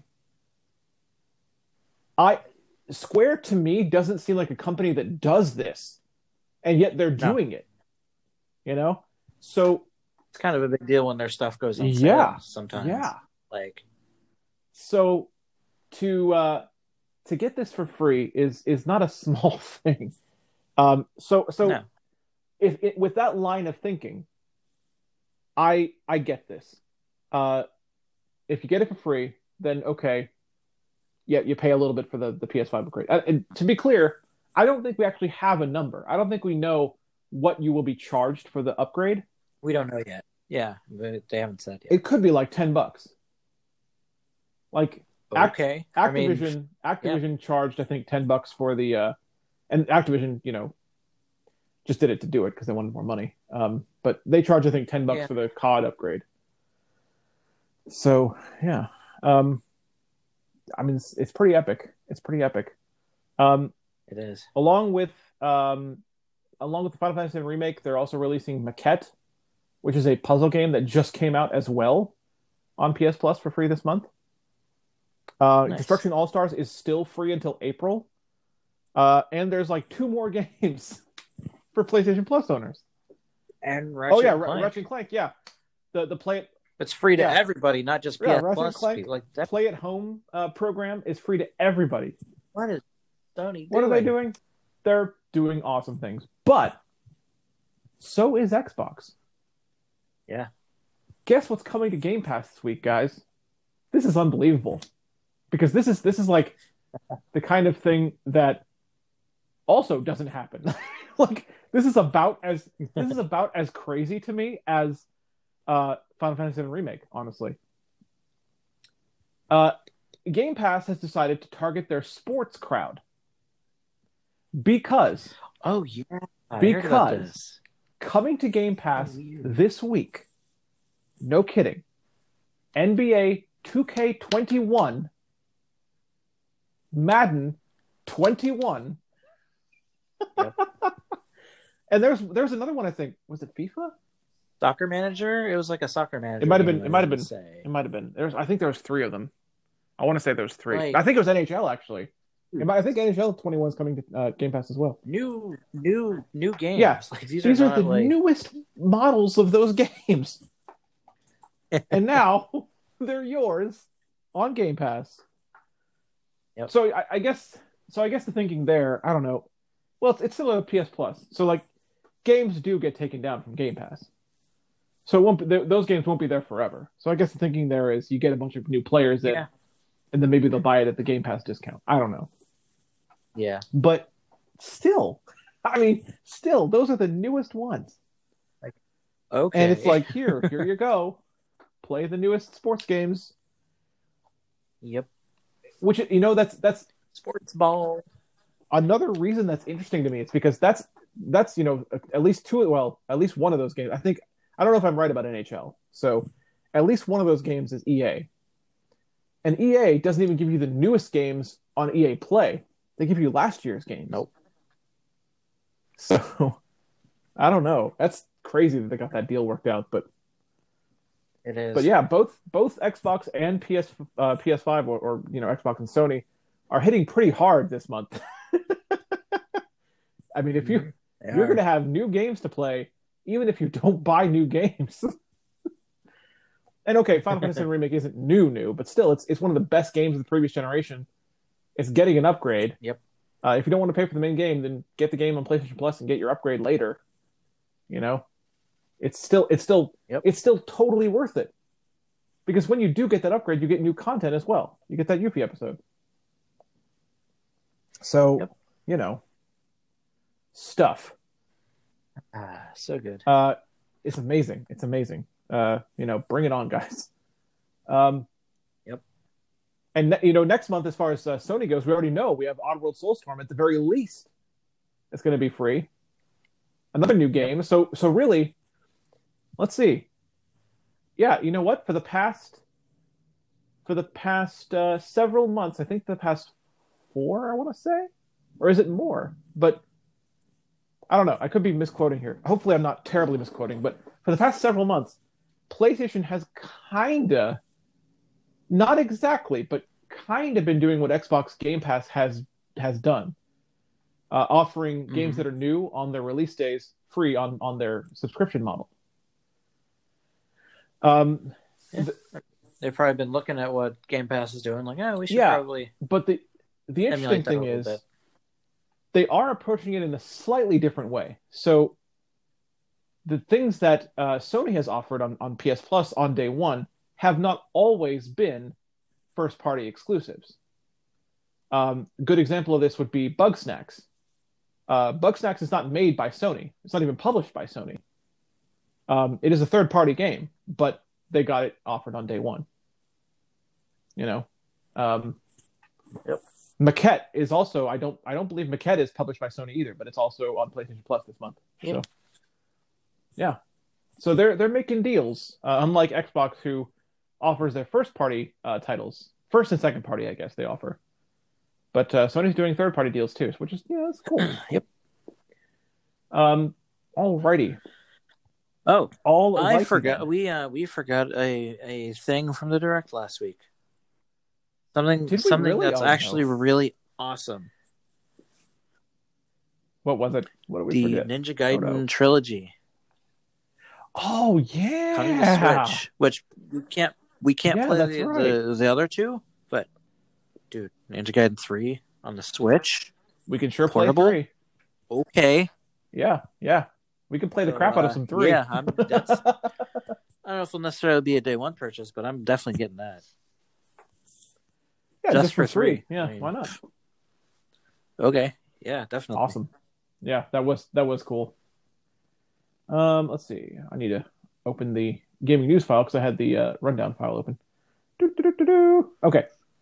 I Square to me doesn't seem like a company that does this, and yet they're No. doing it. You know, so It's kind of a big deal when their stuff goes on sale yeah, sometimes. yeah. Like So to uh, to get this for free is is not a small thing. Um, so so no. if it, with that line of thinking, I I get this. Uh, if you get it for free, then okay, yeah, you pay a little bit for the, the P S five upgrade. Uh, and to be clear, I don't think we actually have a number. I don't think we know what you will be charged for the upgrade. We don't know yet. Yeah, but they haven't said yet. It could be like ten bucks. Like Act- Okay. I mean, Activision, Activision charged I think ten bucks for the, uh, and Activision, you know, just did it to do it because they wanted more money. Um, but they charge I think ten bucks Yeah. for the C O D upgrade. So yeah, um, I mean it's, it's pretty epic. It's pretty epic. Um, it is. along with um, along with the Final Fantasy seven remake, they're also releasing Maquette, which is a puzzle game that just came out as well on P S Plus for free this month. Uh, Nice. Destruction All Stars is still free until April, uh, and there's like two more games for PlayStation Plus owners. And Ratchet oh yeah, and Ra- Clank. Ratchet and Clank. Yeah, the the play it It's free to Yeah. everybody, not just P Yeah, S Ratchet Plus. and Clank. Like that. play at home uh, program is free to everybody. What is Sony doing? What are they doing? They're doing awesome things, but so is Xbox. Yeah. Guess what's coming to Game Pass this week, guys? This is unbelievable. Because this is this is like the kind of thing that also doesn't happen. Like this is about as this is about as crazy to me as uh, Final Fantasy seven Remake, honestly. Uh, Game Pass has decided to target their sports crowd because Oh yeah. I heard about Because- this. coming to Game Pass Oh, weird. this week, no kidding, N B A two K twenty-one, Madden twenty-one, Yep. and there's there's another one I think was it FIFA? Soccer Manager? It was like a soccer manager. It might have game, been- it I might have wanna been- Say. It might have been. There's I think there was three of them. I want to say there was three. Like- I think it was N H L actually. It might- I think N H L twenty-one is coming to uh, Game Pass as well. New, new, new games. Yeah. Like these, These are, are not the like newest models of those games, and now they're yours on Game Pass. Yep. So I, I guess, so I guess the thinking there, I don't know. Well, it's, it's still a P S Plus, so like games do get taken down from Game Pass, so it won't be, th- those games won't be there forever. So I guess the thinking there is you get a bunch of new players in, Yeah. and then maybe they'll buy it at the Game Pass discount. I don't know, yeah. but still, I mean, still, those are the newest ones. Okay. And it's like, here, here you go. play the newest sports games. Yep. Which, you know, that's that's Sports ball. another reason that's interesting to me. It's because that's that's you know at least two well at least one of those games. I think I don't know if I'm right about N H L. So at least one of those games is E A, and E A doesn't even give you the newest games on E A Play. They give you last year's games. Nope. So I don't know. That's crazy that they got that deal worked out, but It is. but yeah, both both Xbox and P S uh, P S five or, or you know Xbox and Sony are hitting pretty hard this month. I mean, if you They you're are. going to have new games to play, even if you don't buy new games. And okay, Final Fantasy Remake isn't new, new, but still, it's it's one of the best games of the previous generation. It's getting an upgrade. Yep. Uh, if you don't want to pay for the main game, then get the game on PlayStation Plus and get your upgrade later. You know, it's still it's still Yep. it's still totally worth it. Because when you do get that upgrade, you get new content as well. You get that Yuffie episode. So, Yep. you know, stuff. Ah, so good. Uh, it's amazing. It's amazing. Uh, you know, bring it on, guys. Um, Yep. And ne- you know, next month, as far as uh, Sony goes, we already know we have Oddworld Soulstorm at the very least. It's going to be free. Another new game. So, so really, let's see. Yeah, you know what? For the past, for the past uh, several months, I think the past four, I want to say, or is it more? But I don't know. I could be misquoting here. Hopefully, I'm not terribly misquoting. But for the past several months, PlayStation has kinda, not exactly, but kind of been doing what Xbox Game Pass has has done, uh, offering Mm-hmm. games that are new on their release days free on on their subscription model. Um, They've probably been looking at what Game Pass is doing, like, oh, we should Yeah. probably but the the interesting emulate that a thing little is, bit. they are approaching it in a slightly different way. So the things that uh, Sony has offered on, on P S Plus on day one have not always been first-party exclusives. Um, good example of this would be Bugsnax. Uh, Bugsnax is not made by Sony. It's not even published by Sony. Um, it is a third-party game, but they got it offered on day one. You know, um, Yep. Maquette is also. I don't. I don't believe Maquette is published by Sony either, but it's also on PlayStation Plus this month. Yep. So, yeah. So they're they're making deals, uh, unlike Xbox, who offers their first-party uh, titles, first and second-party, I guess they offer. But uh, Sony's doing third-party deals too, which is yeah, that's cool. Yep. Um. Alrighty. Oh, All I righty forgot. then. We uh we forgot a a thing from the Direct last week. Something Did we something really? that's Oh, actually no. really awesome. What was it? What did we The forget? Ninja Gaiden Oh, no. trilogy Oh yeah. coming to Switch, which we can't we can't Yeah, play that's the, right. the the other two, but dude, Ninja Gaiden three on the Switch. We can sure Portable? play three. Okay. Yeah, yeah. We can play the So, crap out of uh, some three. yeah, I'm- that's- I don't know if it'll necessarily be a day one purchase, but I'm definitely getting that. yeah, just just, for for three. three. Yeah, I mean- why not? Okay. Yeah, definitely. Awesome. Yeah, that was that was cool. Um, let's see. I need to open the gaming news file because I had the uh, rundown file open. Doo-doo-doo-doo-doo. Okay.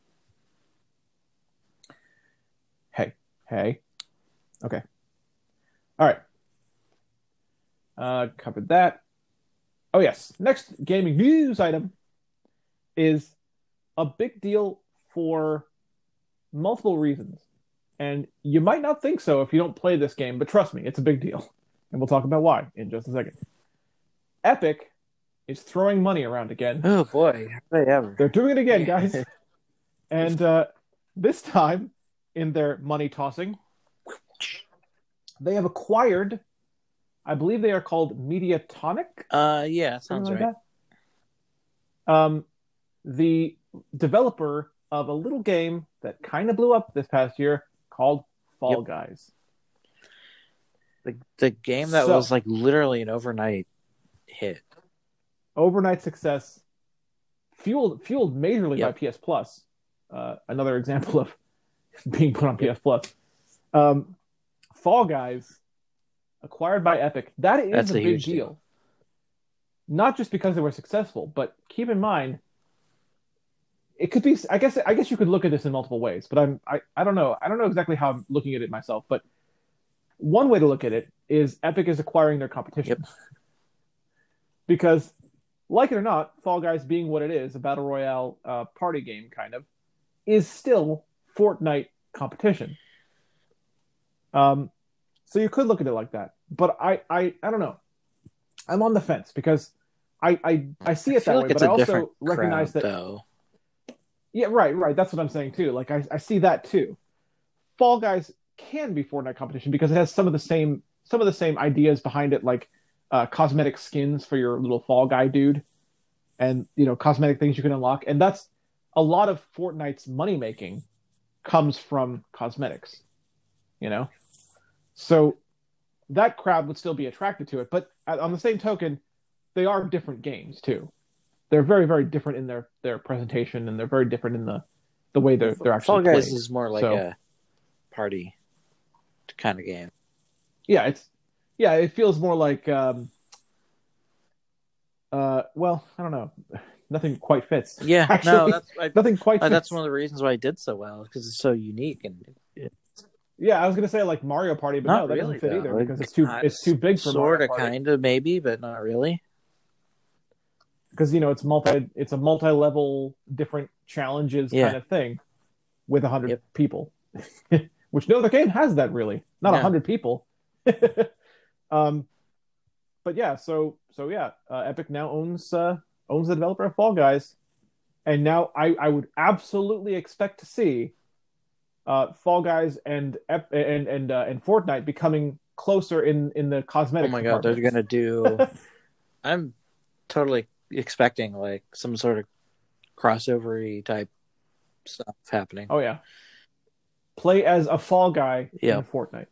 Hey, hey. Okay. All right. Uh, covered that. Oh yes. Next gaming news item is a big deal for multiple reasons. And you might not think so if you don't play this game, but trust me, it's a big deal. And we'll talk about why in just a second. Epic is throwing money around again. Oh boy, have they ever? They're doing it again, guys. And uh, this time, in their money tossing, they have acquired, I believe they are called Mediatonic. Uh, yeah, that sounds Something right. like that. Um, the developer of a little game that kind of blew up this past year called Fall Yep. Guys. The the game that So- was like literally an overnight hit. Overnight success, fueled fueled majorly Yep. by P S Plus. Uh, another example of being put on P S Plus. Um, Fall Guys, acquired by Epic. That is That's a a big huge deal. deal. not just because they were successful, but keep in mind, it could be. I guess. I guess you could look at this in multiple ways, but I'm. I. I don't know. I don't know exactly how I'm looking at it myself. But one way to look at it is Epic is acquiring their competition, Yep. because, like it or not, Fall Guys being what it is, a battle royale uh, party game kind of, is still Fortnite competition. Um, so you could look at it like that, but I. I. I don't know. I'm on the fence because I. I. I see I it feel that like way, it's but I a also different recognize crowd, that. though. Yeah, right, right. That's what I'm saying too. Like I, I see that too. Fall Guys can be Fortnite competition because it has some of the same some of the same ideas behind it, like uh, cosmetic skins for your little Fall Guy dude, and you know cosmetic things you can unlock. And that's a lot of Fortnite's money making comes from cosmetics. You know, so that crowd would still be attracted to it. But on the same token, they are different games too. They're very, very different in their, their presentation, and they're very different in the, the way they're they're actually Fall Guys played. is more like So, a party kind of game. yeah, it's yeah, it feels more like um, uh, well, I don't know, nothing quite fits. Yeah, actually, no, that's I, nothing quite. uh, Fits. that's one of the reasons why it did so well, because it's so unique and Yeah, I was gonna say like Mario Party, but not no, that really doesn't fit though. either Like, because it's too uh, it's too big for sort Mario of, Party. kind of, maybe, but not really. Because you know it's multi it's a multi-level different challenges Yeah. kind of thing with a hundred Yep. people, which no other game has that really. Not a Yeah. hundred people. um, but yeah, so so yeah, uh, Epic now owns uh, owns the developer of Fall Guys, and now I I would absolutely expect to see uh, Fall Guys and Ep- and and uh, and Fortnite becoming closer in in the Oh cosmetic. my god, they're gonna do. I'm totally expecting like some sort of crossover type stuff happening. Oh yeah, play as a Fall Guy Yeah. in Fortnite.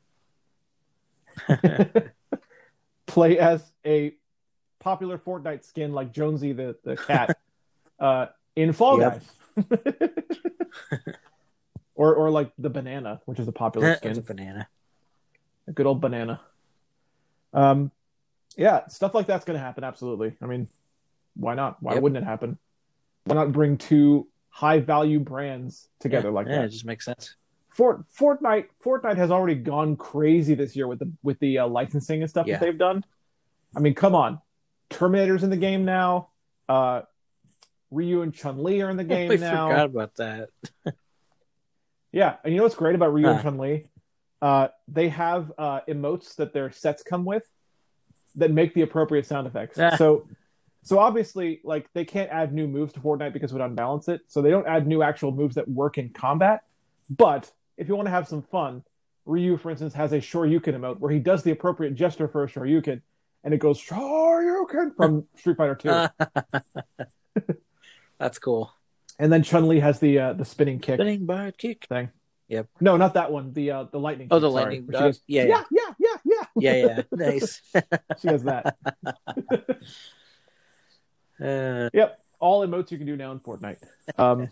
Play as a popular Fortnite skin like Jonesy the, the cat uh, in Fall Yep. Guys. or or like the banana, which is a popular It's skin. a banana. A good old banana. Um, yeah, stuff like that's going to happen, absolutely. I mean, why not? Why Yep. wouldn't it happen? Why not bring two high-value brands together yeah, like yeah, that? it just makes sense. Fort, Fortnite Fortnite has already gone crazy this year with the with the uh, licensing and stuff Yeah. that they've done. I mean, come on, Terminator's in the game now. Uh, Ryu and Chun-Li are in the game we now. forgot about that. Yeah, and you know what's great about Ryu and Huh. Chun-Li? Uh, they have uh, emotes that their sets come with that make the appropriate sound effects. Ah. So, so obviously, like they can't add new moves to Fortnite because it would unbalance it. So they don't add new actual moves that work in combat. But if you want to have some fun, Ryu, for instance, has a Shoryuken emote where he does the appropriate gesture for a Shoryuken, and it goes Shoryuken from Street Fighter Two. That's cool. And then Chun-Li has the uh, the spinning kick Spinning bar kick. thing. Yep. No, not that one. The uh, the lightning. Oh, kick, the sorry. lightning- Where she uh, goes, yeah, yeah, yeah, yeah, yeah. Yeah, yeah. Nice. She does that. Uh, Yep, all emotes you can do now in Fortnite. Um,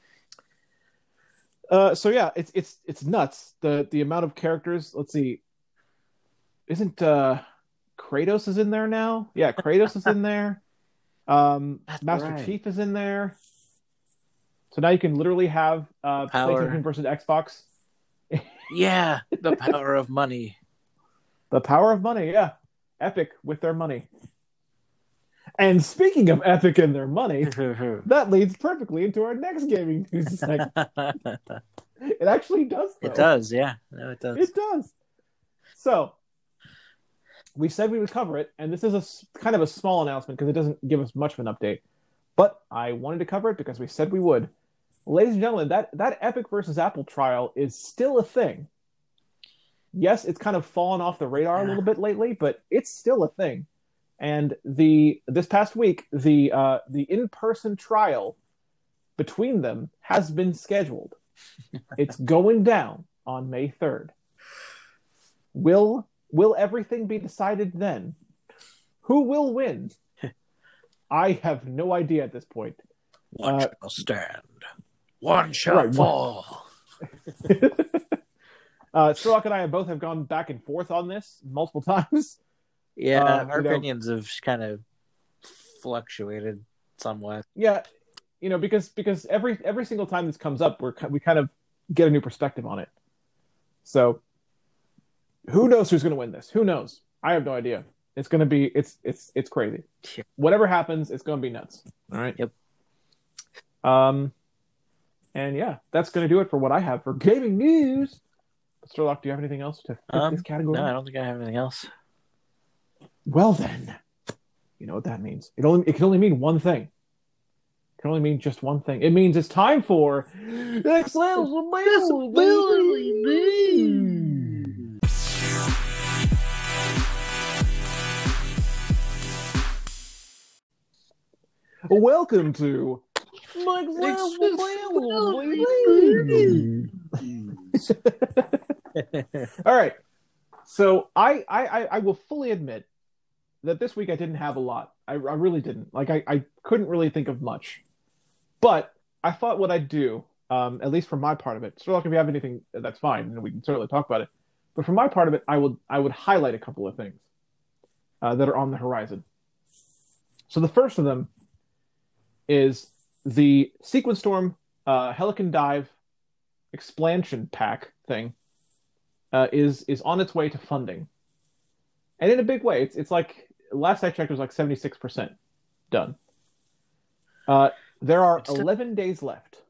uh, so yeah, it's it's it's nuts. The the amount of characters. Let's see. Isn't uh, Kratos is in there now? Yeah, Kratos is in there. Um, That's Master right. Chief is in there. So now you can literally have uh, Power. PlayStation versus Xbox. yeah, the power of money. The power of money, yeah. Epic with their money. And speaking of Epic and their money, that leads perfectly into our next gaming news segment. It actually does, though. It does, yeah. No, it does. It does. So, we said we would cover it, and this is a s- kind of a small announcement because it doesn't give us much of an update. But I wanted to cover it because we said we would. Ladies and gentlemen, that, that Epic versus Apple trial is still a thing. Yes, it's kind of fallen off the radar a Yeah. little bit lately, but it's still a thing. And the this past week, the uh, the in-person trial between them has been scheduled. It's going down on May third. Will will everything be decided then? Who will win? I have no idea at this point. One Uh, shall stand. One shall right, one- fall. uh, Strock and I both have gone back and forth on this multiple times. Yeah, uh, our you know- opinions have kind of fluctuated somewhat. Yeah, you know, because because every every single time this comes up, we're we kind of get a new perspective on it. So, who knows who's going to win this? Who knows? I have no idea. It's going to be it's it's it's crazy. Yeah. Whatever happens, it's going to be nuts. All right. Yep. Um, and yeah, that's going to do it for what I have for gaming news. Sherlock, do you have anything else to fit Um, this category? No, I don't think I have anything else. Well then, you know what that means. It only it can only mean one thing. It can only mean just one thing. It means it's time for Accessibility News. Welcome to Accessibility News. All right. So I, I, I will fully admit that this week I didn't have a lot. I, I really didn't. Like I, I couldn't really think of much. But I thought what I'd do, um, at least for my part of it. So like if you have anything, that's fine, and we can certainly talk about it. But for my part of it, I would I would highlight a couple of things uh, that are on the horizon. So the first of them is the Sequence Storm uh, Helican Dive expansion pack thing. Uh, is is on its way to funding, and in a big way. It's it's like last I checked, it was like seventy-six percent done. Uh, there are Still... eleven days left.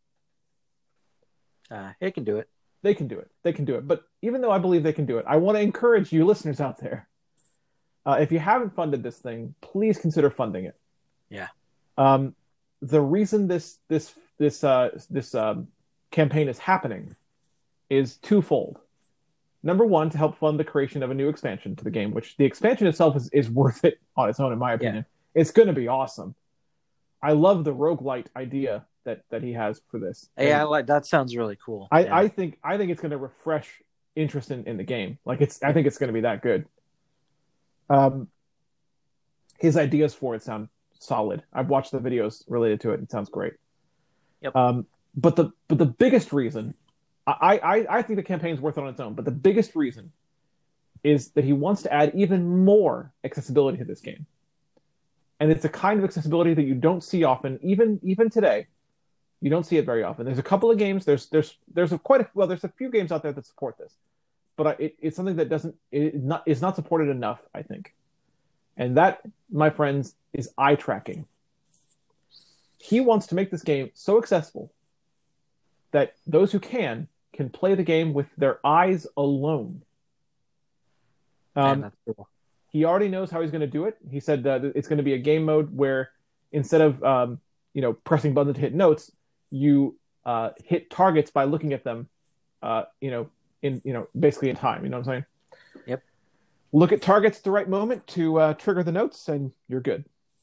Uh, it can do it. They can do it. They can do it. But even though I believe they can do it, I want to encourage you listeners out there. Uh, if you haven't funded this thing, please consider funding it. Yeah. Um, the reason this this this uh, this um, campaign is happening is twofold. Number one, to help fund the creation of a new expansion to the game, which the expansion itself is, is worth it on its own, in my opinion. Yeah. It's going to be awesome. I love the roguelite idea that, that he has for this. Yeah, and I like that. Sounds really cool. I, yeah. I think I think it's going to refresh interest in, in the game. Like it's, I think it's going to be that good. Um, his ideas for it sound solid. I've watched the videos related to it. It sounds great. Yep. Um, but the but the biggest reason. I, I, I think the campaign's worth it on its own, but the biggest reason is that he wants to add even more accessibility to this game. And it's a kind of accessibility that you don't see often, even even today. You don't see it very often. There's a couple of games, there's there's there's a quite a well, there's a few games out there that support this. But it, it's something that doesn't it not is not supported enough, I think. And that, my friends, is eye tracking. He wants to make this game so accessible that those who can can play the game with their eyes alone. Um, Man, that's cool. He already knows how he's going to do it. He said uh, it's going to be a game mode where instead of um, you know pressing buttons to hit notes, you uh, hit targets by looking at them. Uh, you know, in you know basically in time. You know what I'm saying? Yep. Look at targets at the right moment to uh, trigger the notes, and you're good.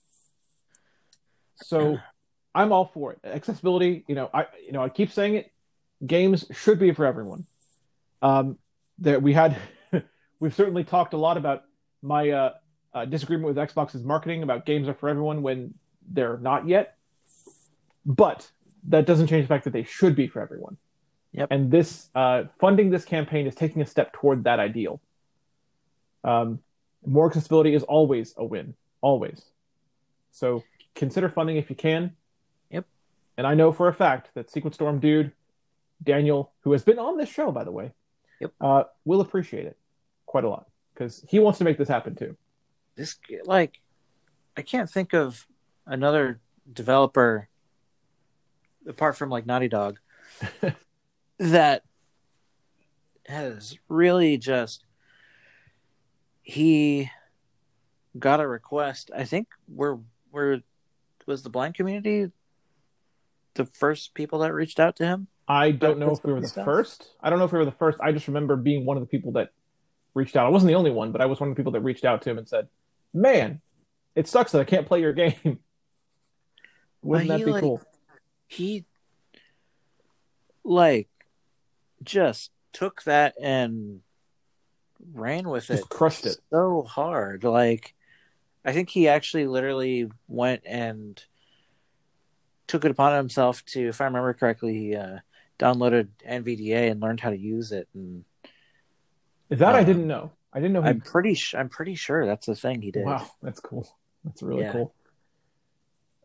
So, I'm all for it. Accessibility. You know, I you know I keep saying it. Games should be for everyone. Um, that we had, we've certainly talked a lot about my uh, uh, disagreement with Xbox's marketing about games are for everyone when they're not yet. But that doesn't change the fact that they should be for everyone. Yep. And this uh, funding this campaign is taking a step toward that ideal. Um, more accessibility is always a win, always. So consider funding if you can. Yep. And I know for a fact that Sequence Storm Dude, Daniel, who has been on this show, by the way, yep. uh, will appreciate it quite a lot because he wants to make this happen too. This, like, I can't think of another developer apart from like Naughty Dog that has really just he got a request. I think we're we're was the blind community the first people that reached out to him. I don't know if we were the first. I don't know if we were the first. I just remember being one of the people that reached out. I wasn't the only one, but I was one of the people that reached out to him and said, "Man, it sucks that I can't play your game." Wouldn't that be like, cool? He like just took that and ran with just it. Crushed it so hard. Like, I think he actually literally went and took it upon himself to, if I remember correctly, uh, downloaded N V D A and learned how to use it. And that uh, I didn't know. I didn't know. He... I'm pretty. Sh- I'm pretty sure that's the thing he did. Wow, that's cool. That's really yeah. cool.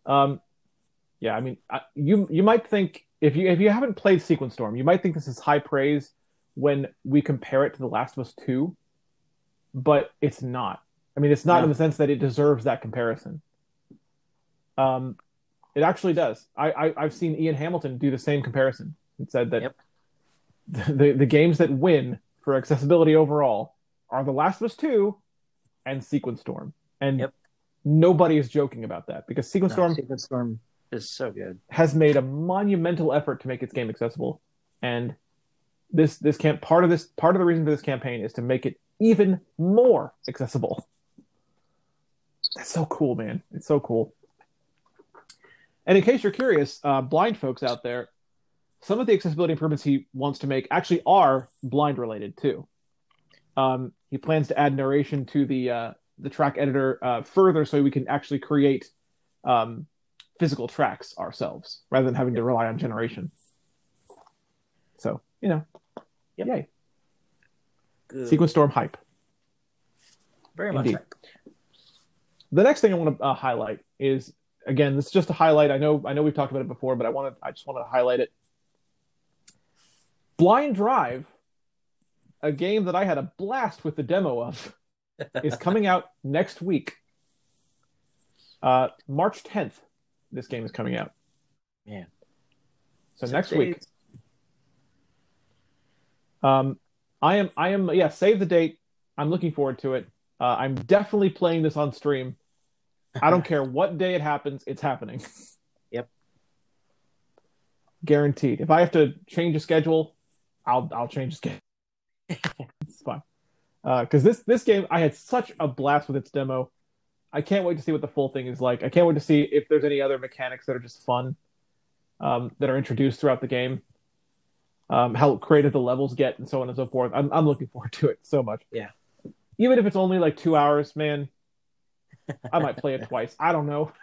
Um, yeah, I mean, I, you you might think if you if you haven't played Sequence Storm, you might think this is high praise when we compare it to The Last of Us Two, but it's not. I mean, it's not in No. the sense that it deserves that comparison. Um, it actually does. I, I I've seen Ian Hamilton do the same comparison and said that Yep. the the games that win for accessibility overall are The Last of Us Two and Sequence Storm, and Yep. nobody is joking about that because Sequence No, Storm Secret Storm is so good. has made a monumental effort to make its game accessible, and this this camp part of this part of the reason for this campaign is to make it even more accessible. That's so cool, man. It's so cool. And in case you're curious, uh, blind folks out there, some of the accessibility improvements he wants to make actually are blind related too. Um, he plans to add narration to the uh, the track editor uh, further, so we can actually create um, physical tracks ourselves rather than having to rely on generation. So you know, Yep. yay! Good. Sequence Storm hype. Very much. Indeed. The next thing I want to uh, highlight is, again, this is just a highlight. I know I know we've talked about it before, but I want to I just want to highlight it. Blind Drive, a game that I had a blast with the demo of, is coming out next week. Uh, March tenth, this game is coming out. Man. So Six next days. week. Um, I am I am yeah, save the date. I'm looking forward to it. Uh, I'm definitely playing this on stream. I don't care what day it happens, it's happening. Yep. Guaranteed. If I have to change a schedule, I'll I'll change the schedule. It's fine. Because uh, this this game, I had such a blast with its demo. I can't wait to see what the full thing is like. I can't wait to see if there's any other mechanics that are just fun, um, that are introduced throughout the game. Um, how creative the levels get, and so on and so forth. I'm I'm looking forward to it so much. Yeah. Even if it's only like two hours, man, I might play it twice. I don't know.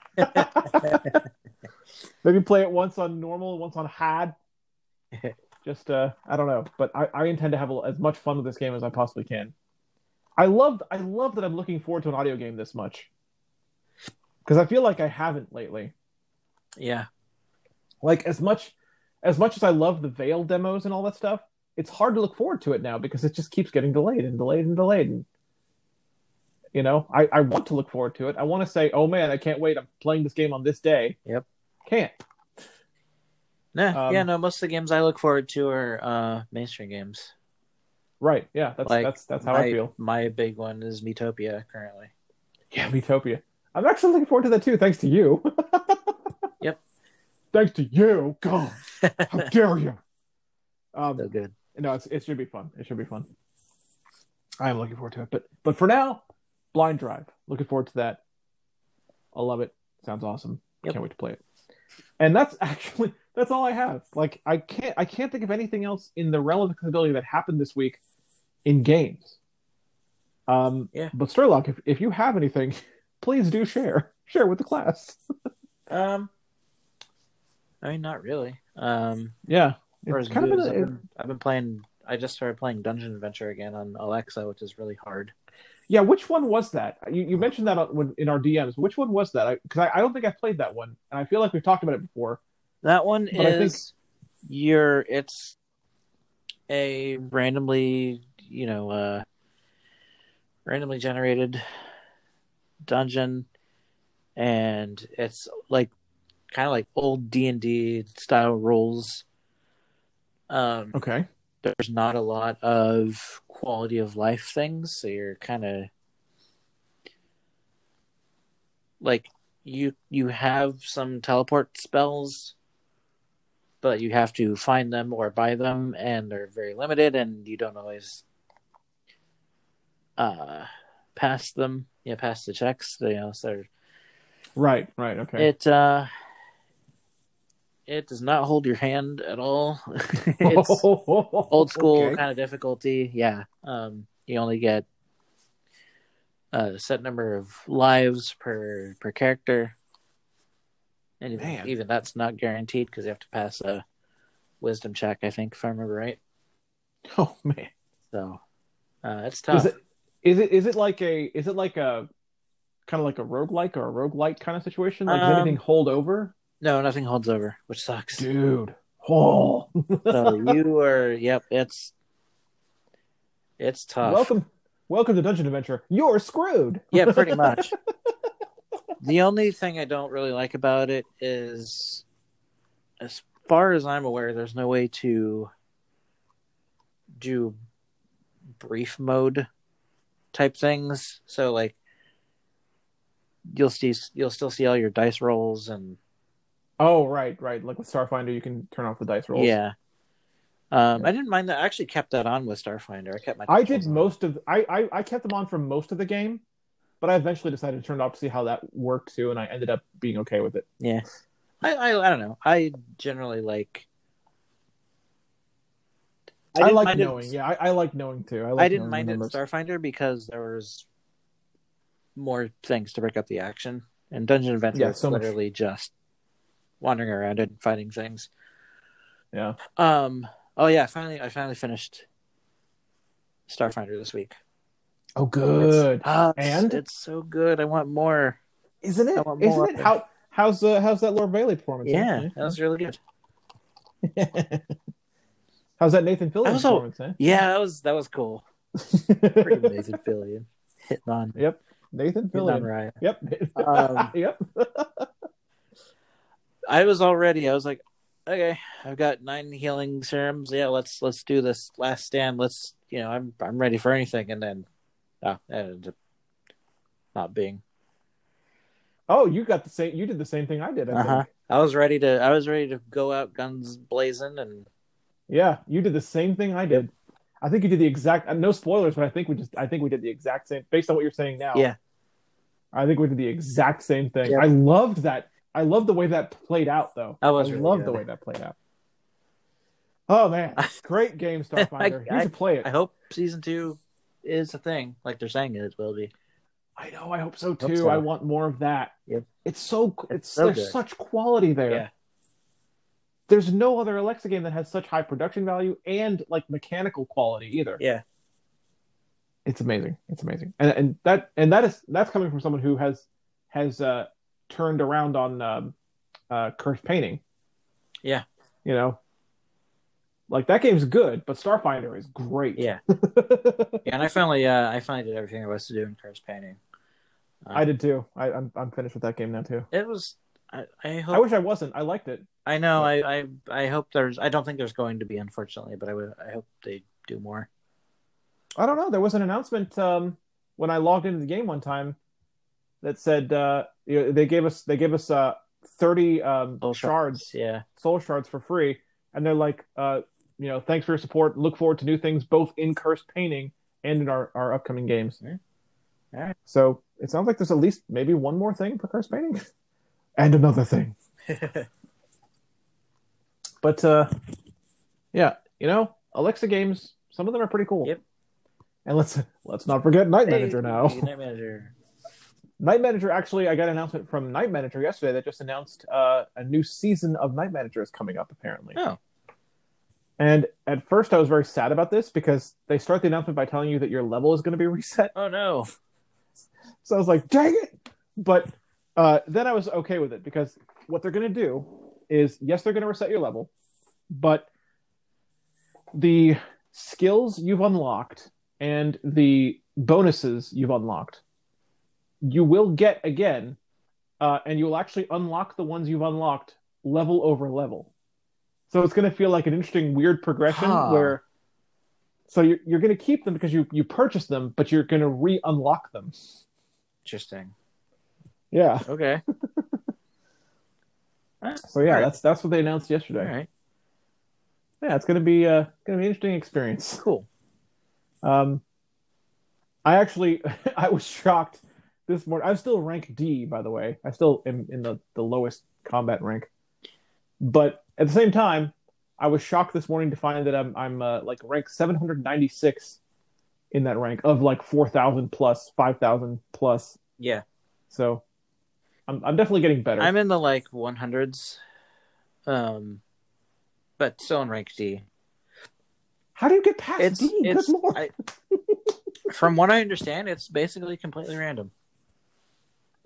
Maybe play it once on normal, once on hard. Just uh, I don't know, but I, I intend to have a, as much fun with this game as I possibly can. I love I love that I'm looking forward to an audio game this much, because I feel like I haven't lately. Yeah. Like as much as much as I love the Veil demos and all that stuff, it's hard to look forward to it now because it just keeps getting delayed and delayed and delayed. And you know, I, I want to look forward to it. I want to say, oh man, I can't wait. I'm playing this game on this day. Yep. Can't. Nah, Um, yeah, no, most of the games I look forward to are uh, mainstream games. Right. Yeah. That's Like, that's that's how my, I feel. My big one is Metopia currently. Yeah, Metopia. I'm actually looking forward to that too, thanks to you. Yep. Thanks to you. God, how dare you? Um, So good. no, it's, it should be fun. It should be fun. I am looking forward to it. But but for now, Blind Drive. Looking forward to that. I love it. Sounds awesome. Yep. Can't wait to play it. And that's actually that's all I have. Like I can't I can't think of anything else in the realm of accessibility that happened this week in games. Um, Yeah. But Sturlock, if if you have anything, please do share. Share with the class. Um, I mean, not really. Um, Yeah. for It's as kind of news, been I've, a, been, I've been playing. I just started playing Dungeon Adventure again on Alexa, which is really hard. yeah. Which one was that? You, you mentioned that on- in our D Ms. Which one was that? Because I, I, I don't think I played that one, and I feel like we've talked about it before. That one But I think- is you're. It's a randomly, you know, uh, randomly generated dungeon, and it's like kind of like old D and D style rules. Um, Okay. there's not a lot of quality of life things, so you're kind of like you you have some teleport spells, but you have to find them or buy them, and they're very limited, and you don't always uh pass them. Yeah, pass the checks. You know, so Right. Right. Okay. it uh it does not hold your hand at all. It's old school Okay. kind of difficulty. Yeah. Um, you only get a set number of lives per per character, and even, Man. even that's not guaranteed because you have to pass a wisdom check. I think, if I remember right. Oh man. So uh, it's tough. Is it is it is it like a is it like a kind of like a roguelike or a roguelite kind of situation? Like, does Um, anything hold over? No, nothing holds over, which sucks. Dude. Oh. So you are, yep, it's it's tough. Welcome, welcome to Dungeon Adventure. You're screwed. Yeah, pretty much. The only thing I don't really like about it is, as far as I'm aware, there's no way to do brief mode type things. So, like, you'll see, you'll still see all your dice rolls and. Oh, right, right. Like with Starfinder, you can turn off the dice rolls. Yeah. Um, Yeah. I didn't mind that. I actually kept that on with Starfinder. I kept my. I did most of. I, I I kept them on for most of the game, but I eventually decided to turn it off to see how that worked too, and I ended up being okay with it. Yeah. I, I I don't know. I generally like. I, didn't like mind it- knowing. Yeah, I, I like knowing too. I, like I didn't knowing mind the it in numbers. Starfinder because there was more things to break up the action. And Dungeon Adventure Yeah, is so much. literally just wandering around and fighting things. Yeah. Um. Oh yeah, finally, I finally finished Starfinder this week. Oh, good. Ah, it's, And? it's so good. I want more. Isn't it? I want more Isn't it? of it. How how's uh, how's that Lord Bailey performance? Yeah, eh? that was really good. How's that Nathan Fillion That was all- performance? Eh? Yeah, that was that was cool. Pretty Nathan Fillion hitting on Yep, Nathan hitting on Fillion. Raya. Yep. Um, yep. I was all ready. I was like, okay, I've got nine healing serums. Yeah, let's let's do this last stand. Let's, you know, I'm I'm ready for anything. And then, oh, that ended up not being. Oh, you got the same. You did the same thing I did. I Uh huh. think. I was ready to. I was ready to go out guns blazing, and Yeah, you did the same thing I did. I think you did the exact. No spoilers, but I think we just. I think we did the exact same. Based on what you're saying now. yeah, I think we did the exact same thing. Yep. I loved that. I loved the way that played out, though. That was I really loved good. the way that played out. Oh man, great game, Starfinder. I- you should play it. I hope season two is a thing, like they're saying it will be. I know. I hope so too. Hope so. I want more of that. Yep. It's so. It's, so there's good. such quality there. Yeah, There's no other Alexa game that has such high production value and like mechanical quality either. yeah, It's amazing. It's amazing. And and that and that is that's coming from someone who has has uh, turned around on um, uh, Cursed Painting. yeah, You know, like that game's good, but Starfinder is great. yeah. Yeah, and I finally, uh, I finally did everything there was to do in Curse Painting. Uh, I did too. I, I'm I'm finished with that game now too. It was. I, I hope. I wish I wasn't. I liked it. I know. I, I. I hope there's. I don't think there's going to be, unfortunately, but I would. I hope they do more. I don't know. There was an announcement um, when I logged into the game one time that said uh, you know, they gave us they gave us uh, thirty um, Soul shards, Yeah. soul shards for free, and they're like, uh, you know, thanks for your support. Look forward to new things both in Cursed Painting and in our, our upcoming games. Yeah. All right. So it sounds like there's at least maybe one more thing for Cursed Painting, and another thing. But uh, yeah, you know, Alexa games, some of them are pretty cool. Yep. And let's let's not forget Night Manager now. Hey, Night Manager. Night Manager, actually, I got an announcement from Night Manager yesterday that just announced uh, a new season of Night Manager is coming up, apparently. Oh. And at first I was very sad about this because they start the announcement by telling you that your level is going to be reset. Oh no. So I was like, dang it! But uh, then I was okay with it because what they're going to do is, yes, they're going to reset your level, but the skills you've unlocked and the bonuses you've unlocked, you will get again, uh, and you'll actually unlock the ones you've unlocked level over level. So it's going to feel like an interesting, weird progression Huh. where. So you're you're going to keep them because you you purchased them, but you're going to re-unlock them. Interesting. Yeah. Okay. So yeah, All right. that's that's what they announced yesterday. All right. Yeah, it's going to be uh going to be an interesting experience. Cool. Um, I actually I was shocked this morning. I'm still rank D, by the way. I still am in the the lowest combat rank, but at the same time, I was shocked this morning to find that I'm I'm uh, like rank seven hundred ninety-six in that rank of like four thousand plus, five thousand plus. Yeah. So I'm I'm definitely getting better. I'm in the like one hundreds, um, but still in rank D. How do you get past It's D? it's Good lord. I, from what I understand, it's basically completely random.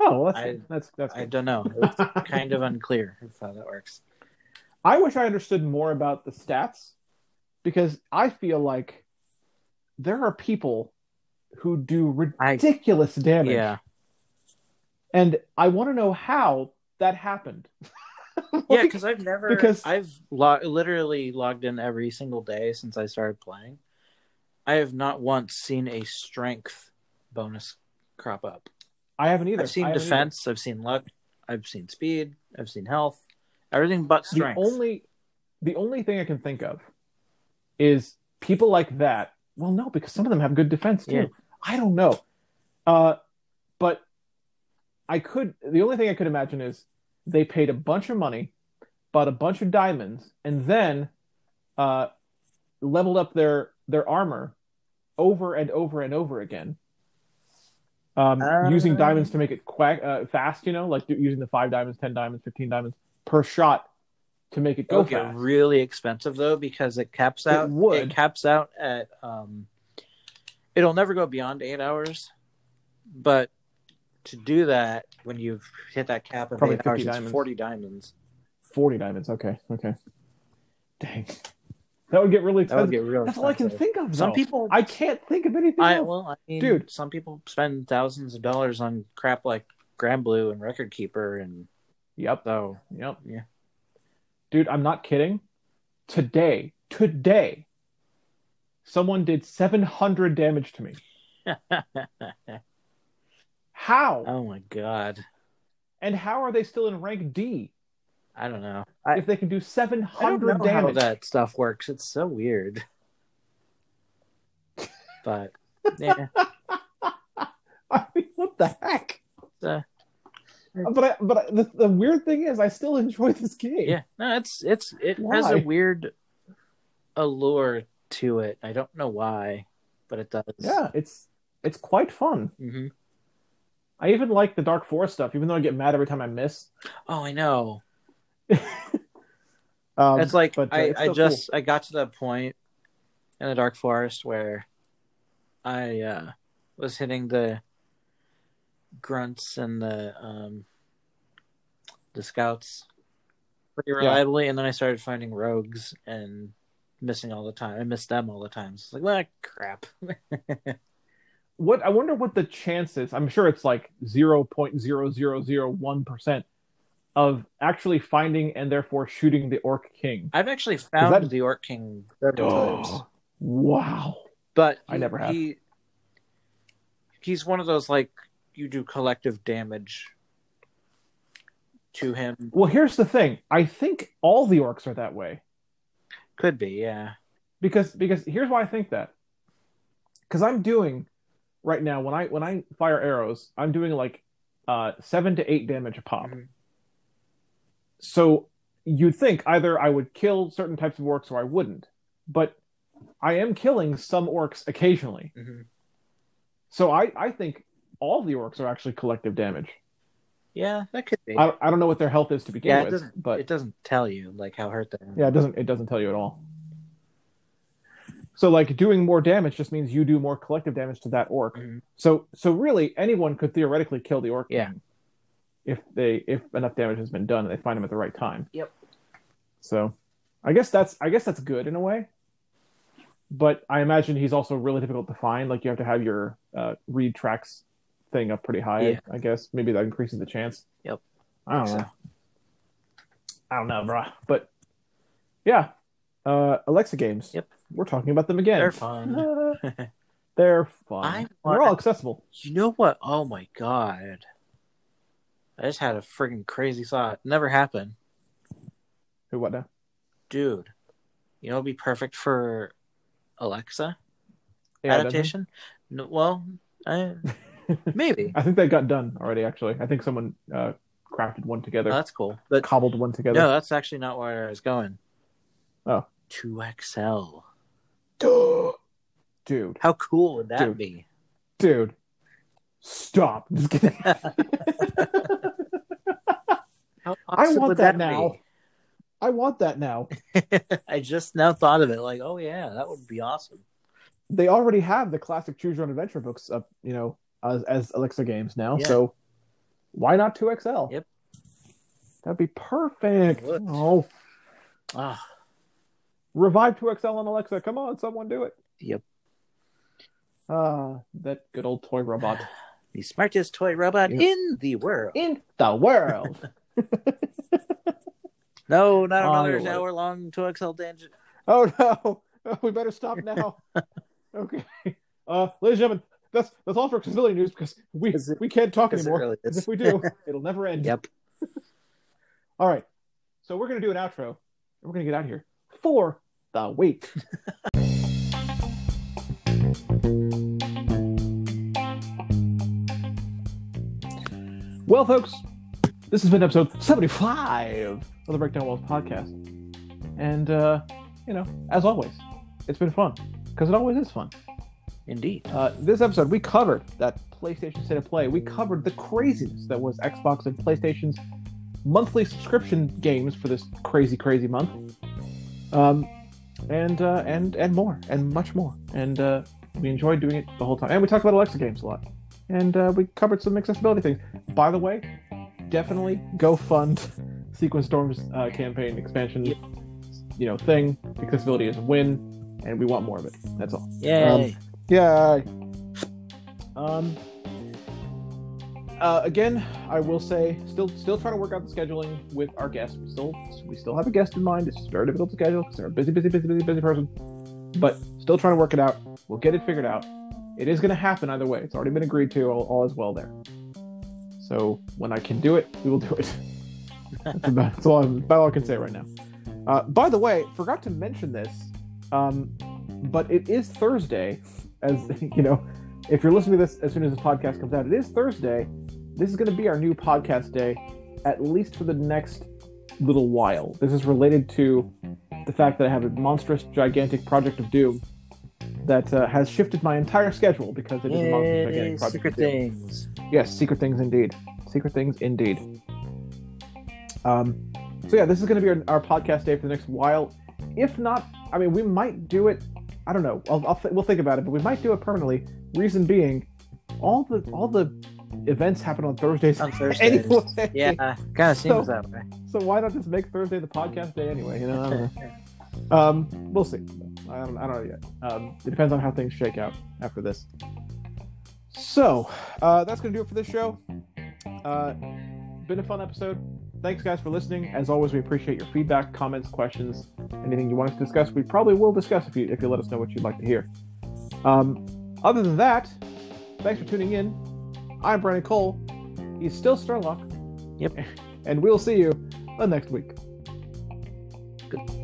Oh, well, that's I- good. that's that's I good. don't know. It's kind of unclear how that works. I wish I understood more about the stats because I feel like there are people who do I- ridiculous damage, Yeah. and I want to know how that happened. Like, Yeah, because I've never, because- I've lo- literally logged in every single day since I started playing. I have not once seen a strength bonus crop up. I haven't either. I've seen I haven't defense, I've seen luck, I've seen speed, I've seen health, everything but either. strength. The only, the only thing I can think of is people like that. Well, no, because some of them have good defense too. Yeah. I don't know, uh, but I could. The only thing I could imagine is they paid a bunch of money, bought a bunch of diamonds, and then uh, leveled up their their armor over and over and over again, um, Uh, using diamonds to make it quack, uh, fast. You know, like using the five diamonds, ten diamonds, fifteen diamonds per shot to make it go It'll get fast. really expensive though because it caps out. It would. caps out at. Um, it'll never go beyond eight hours, but to do that, when you've hit that cap of Probably eight hours, fifty it's diamonds. forty diamonds. Forty diamonds. Okay, okay. Dang, that would get really That would expensive. get real That's all I can expensive. think of. Some though. people, I can't think of anything I else. well, I mean, Dude. some people spend thousands of dollars on crap like Grand Blue and Record Keeper, and Yep. so Yep. Yeah. Dude, I'm not kidding. Today, today, someone did seven hundred damage to me. How? oh my god, And how are they still in rank D I don't know. I, if they can do seven I don't hundred know how damage? that stuff works. It's so weird. But yeah, I mean, what the heck? uh, But I, but I, the, the weird thing is, I still enjoy this game. yeah. No, it's it's it has a Why? weird allure to it. I don't know why, but it does. Yeah, it's it's quite fun. hmm I even like the Dark Forest stuff, even though I get mad every time I miss. Oh, I know. Um, It's like but, uh, I, it's I still just I got to the point in the Dark Forest where I uh, was hitting the grunts and the um, the scouts pretty reliably, and then I started finding rogues and missing all the time. I missed them all the time. So it's like, well, crap. What I wonder what the chances. I'm sure it's like zero point zero zero zero one percent of actually finding and therefore shooting the Orc King. I've actually found that- the Orc King several times, Oh, wow! but I never have. He, he's one of those like you do collective damage to him. Well, here's the thing. I think all the orcs are that way Could be, yeah. because because here's why I think that. Because I'm doing right now when I when I fire arrows, I'm doing like uh, seven to eight damage a pop. Mhm. So you'd think either I would kill certain types of orcs or I wouldn't, but I am killing some orcs occasionally. Mm-hmm. So I, I think all the orcs are actually collective damage. Yeah, that could be. I, I don't know what their health is to begin yeah, it with, doesn't. but It doesn't tell you like how hurt they are. yeah, it doesn't it doesn't tell you at all. So like doing more damage just means you do more collective damage to that orc. Mhm. So so really anyone could theoretically kill the orc Yeah. king if they if enough damage has been done and they find him at the right time. Yep. So I guess that's I guess that's good in a way. But I imagine he's also really difficult to find. Like you have to have your uh, read tracks thing up pretty high. Yeah. I guess maybe that increases the chance. Yep. I don't So- know. I don't know, bro. But yeah, uh, Alexa games. Yep. We're talking about them again. They're fun. They're fun. I They're all accessible. You know what? Oh my god! I just had a freaking crazy thought. Never happened, Who? What now? dude. You know, it'd be perfect for Alexa Yeah, adaptation. No, well, I, maybe. I think that got done already. Actually, I think someone uh, crafted one together, Oh, that's cool. But cobbled one together. no, that's actually not where I was going. Oh. two X L. Dude, How cool would that Dude. be? dude, stop! Just kidding. How I awesome want would that that now. I want that now. be? I just now thought of it. Like, oh yeah, that would be awesome. They already have the classic Choose Your Own Adventure books up, you know, as, as Alexa games now. Yeah. So Why not two X L? Yep. That'd be perfect. Would. Oh, Ah, revive two X L on Alexa. Come on, someone do it. yep. Ah, that good old toy robot. The smartest toy robot Yep. in the world. In the world. No, not Oh, another you're right. hour-long two X L tangent. Oh no! Oh, we better stop now. Okay, uh, ladies and gentlemen, that's that's all for accessibility news because we Is it- we can't talk because it anymore. really Because is. if we do, it'll never end. Yep. All right, so we're gonna do an outro. And we're gonna get out of here for the week. Well, folks, this has been episode seventy-five of the Breakdown Walls podcast. And, uh, you know, as always, it's been fun. Because it always is fun. Indeed. Uh, this episode, we covered that PlayStation State of Play. We covered the craziness that was Xbox and PlayStation's monthly subscription games for this crazy, crazy month. Um, and, uh, and, and more. And much more. And uh, we enjoyed doing it the whole time. And we talked about Alexa games a lot. And uh, we covered some accessibility things. By the way, definitely go fund Sequence Storm's uh, campaign expansion, Yep. you know, thing. Accessibility is a win, and we want more of it. That's all. Yay. Um, Yay! Um. Uh, again, I will say, still, still trying to work out the scheduling with our guests. We still, we still have a guest in mind. It's just very difficult to schedule because they're a busy, busy, busy, busy, busy person. But still trying to work it out. We'll get it figured out. It is going to happen either way. It's already been agreed to. All, all is well there. So when I can do it, we will do it. That's about, that's all, about all I can say right now. Uh, by the way, forgot to mention this, um, but it is Thursday. As you know, if you're listening to this as soon as this podcast comes out, it is Thursday. This is going to be our new podcast day, at least for the next little while. This is related to the fact that I have a monstrous, gigantic project of doom that uh, has shifted my entire schedule because it is a monstrous, Yay, gigantic project secret of doom. things. Yes, secret things indeed. Secret things indeed. Um, so yeah, this is going to be our, our podcast day for the next while. If not, I mean, we might do it. I don't know. I'll, I'll th- we'll think about it, but we might do it permanently. Reason being, all the all the events happen on Thursdays. On Thursdays. Anyway. Yeah, kind of seems So- that way. So why not just make Thursday the podcast day anyway? You know. I don't know. Um, we'll see. I don't, I don't know yet. Um, it depends on how things shake out after this. So, uh, that's going to do it for this show. Uh, been a fun episode. Thanks, guys, for listening. As always, we appreciate your feedback, comments, questions, anything you want us to discuss. We probably will discuss if you if you let us know what you'd like to hear. Um, other than that, thanks for tuning in. I'm Brandon Cole. He's still Sturlock. Yep. And we'll see you uh, next week. Good.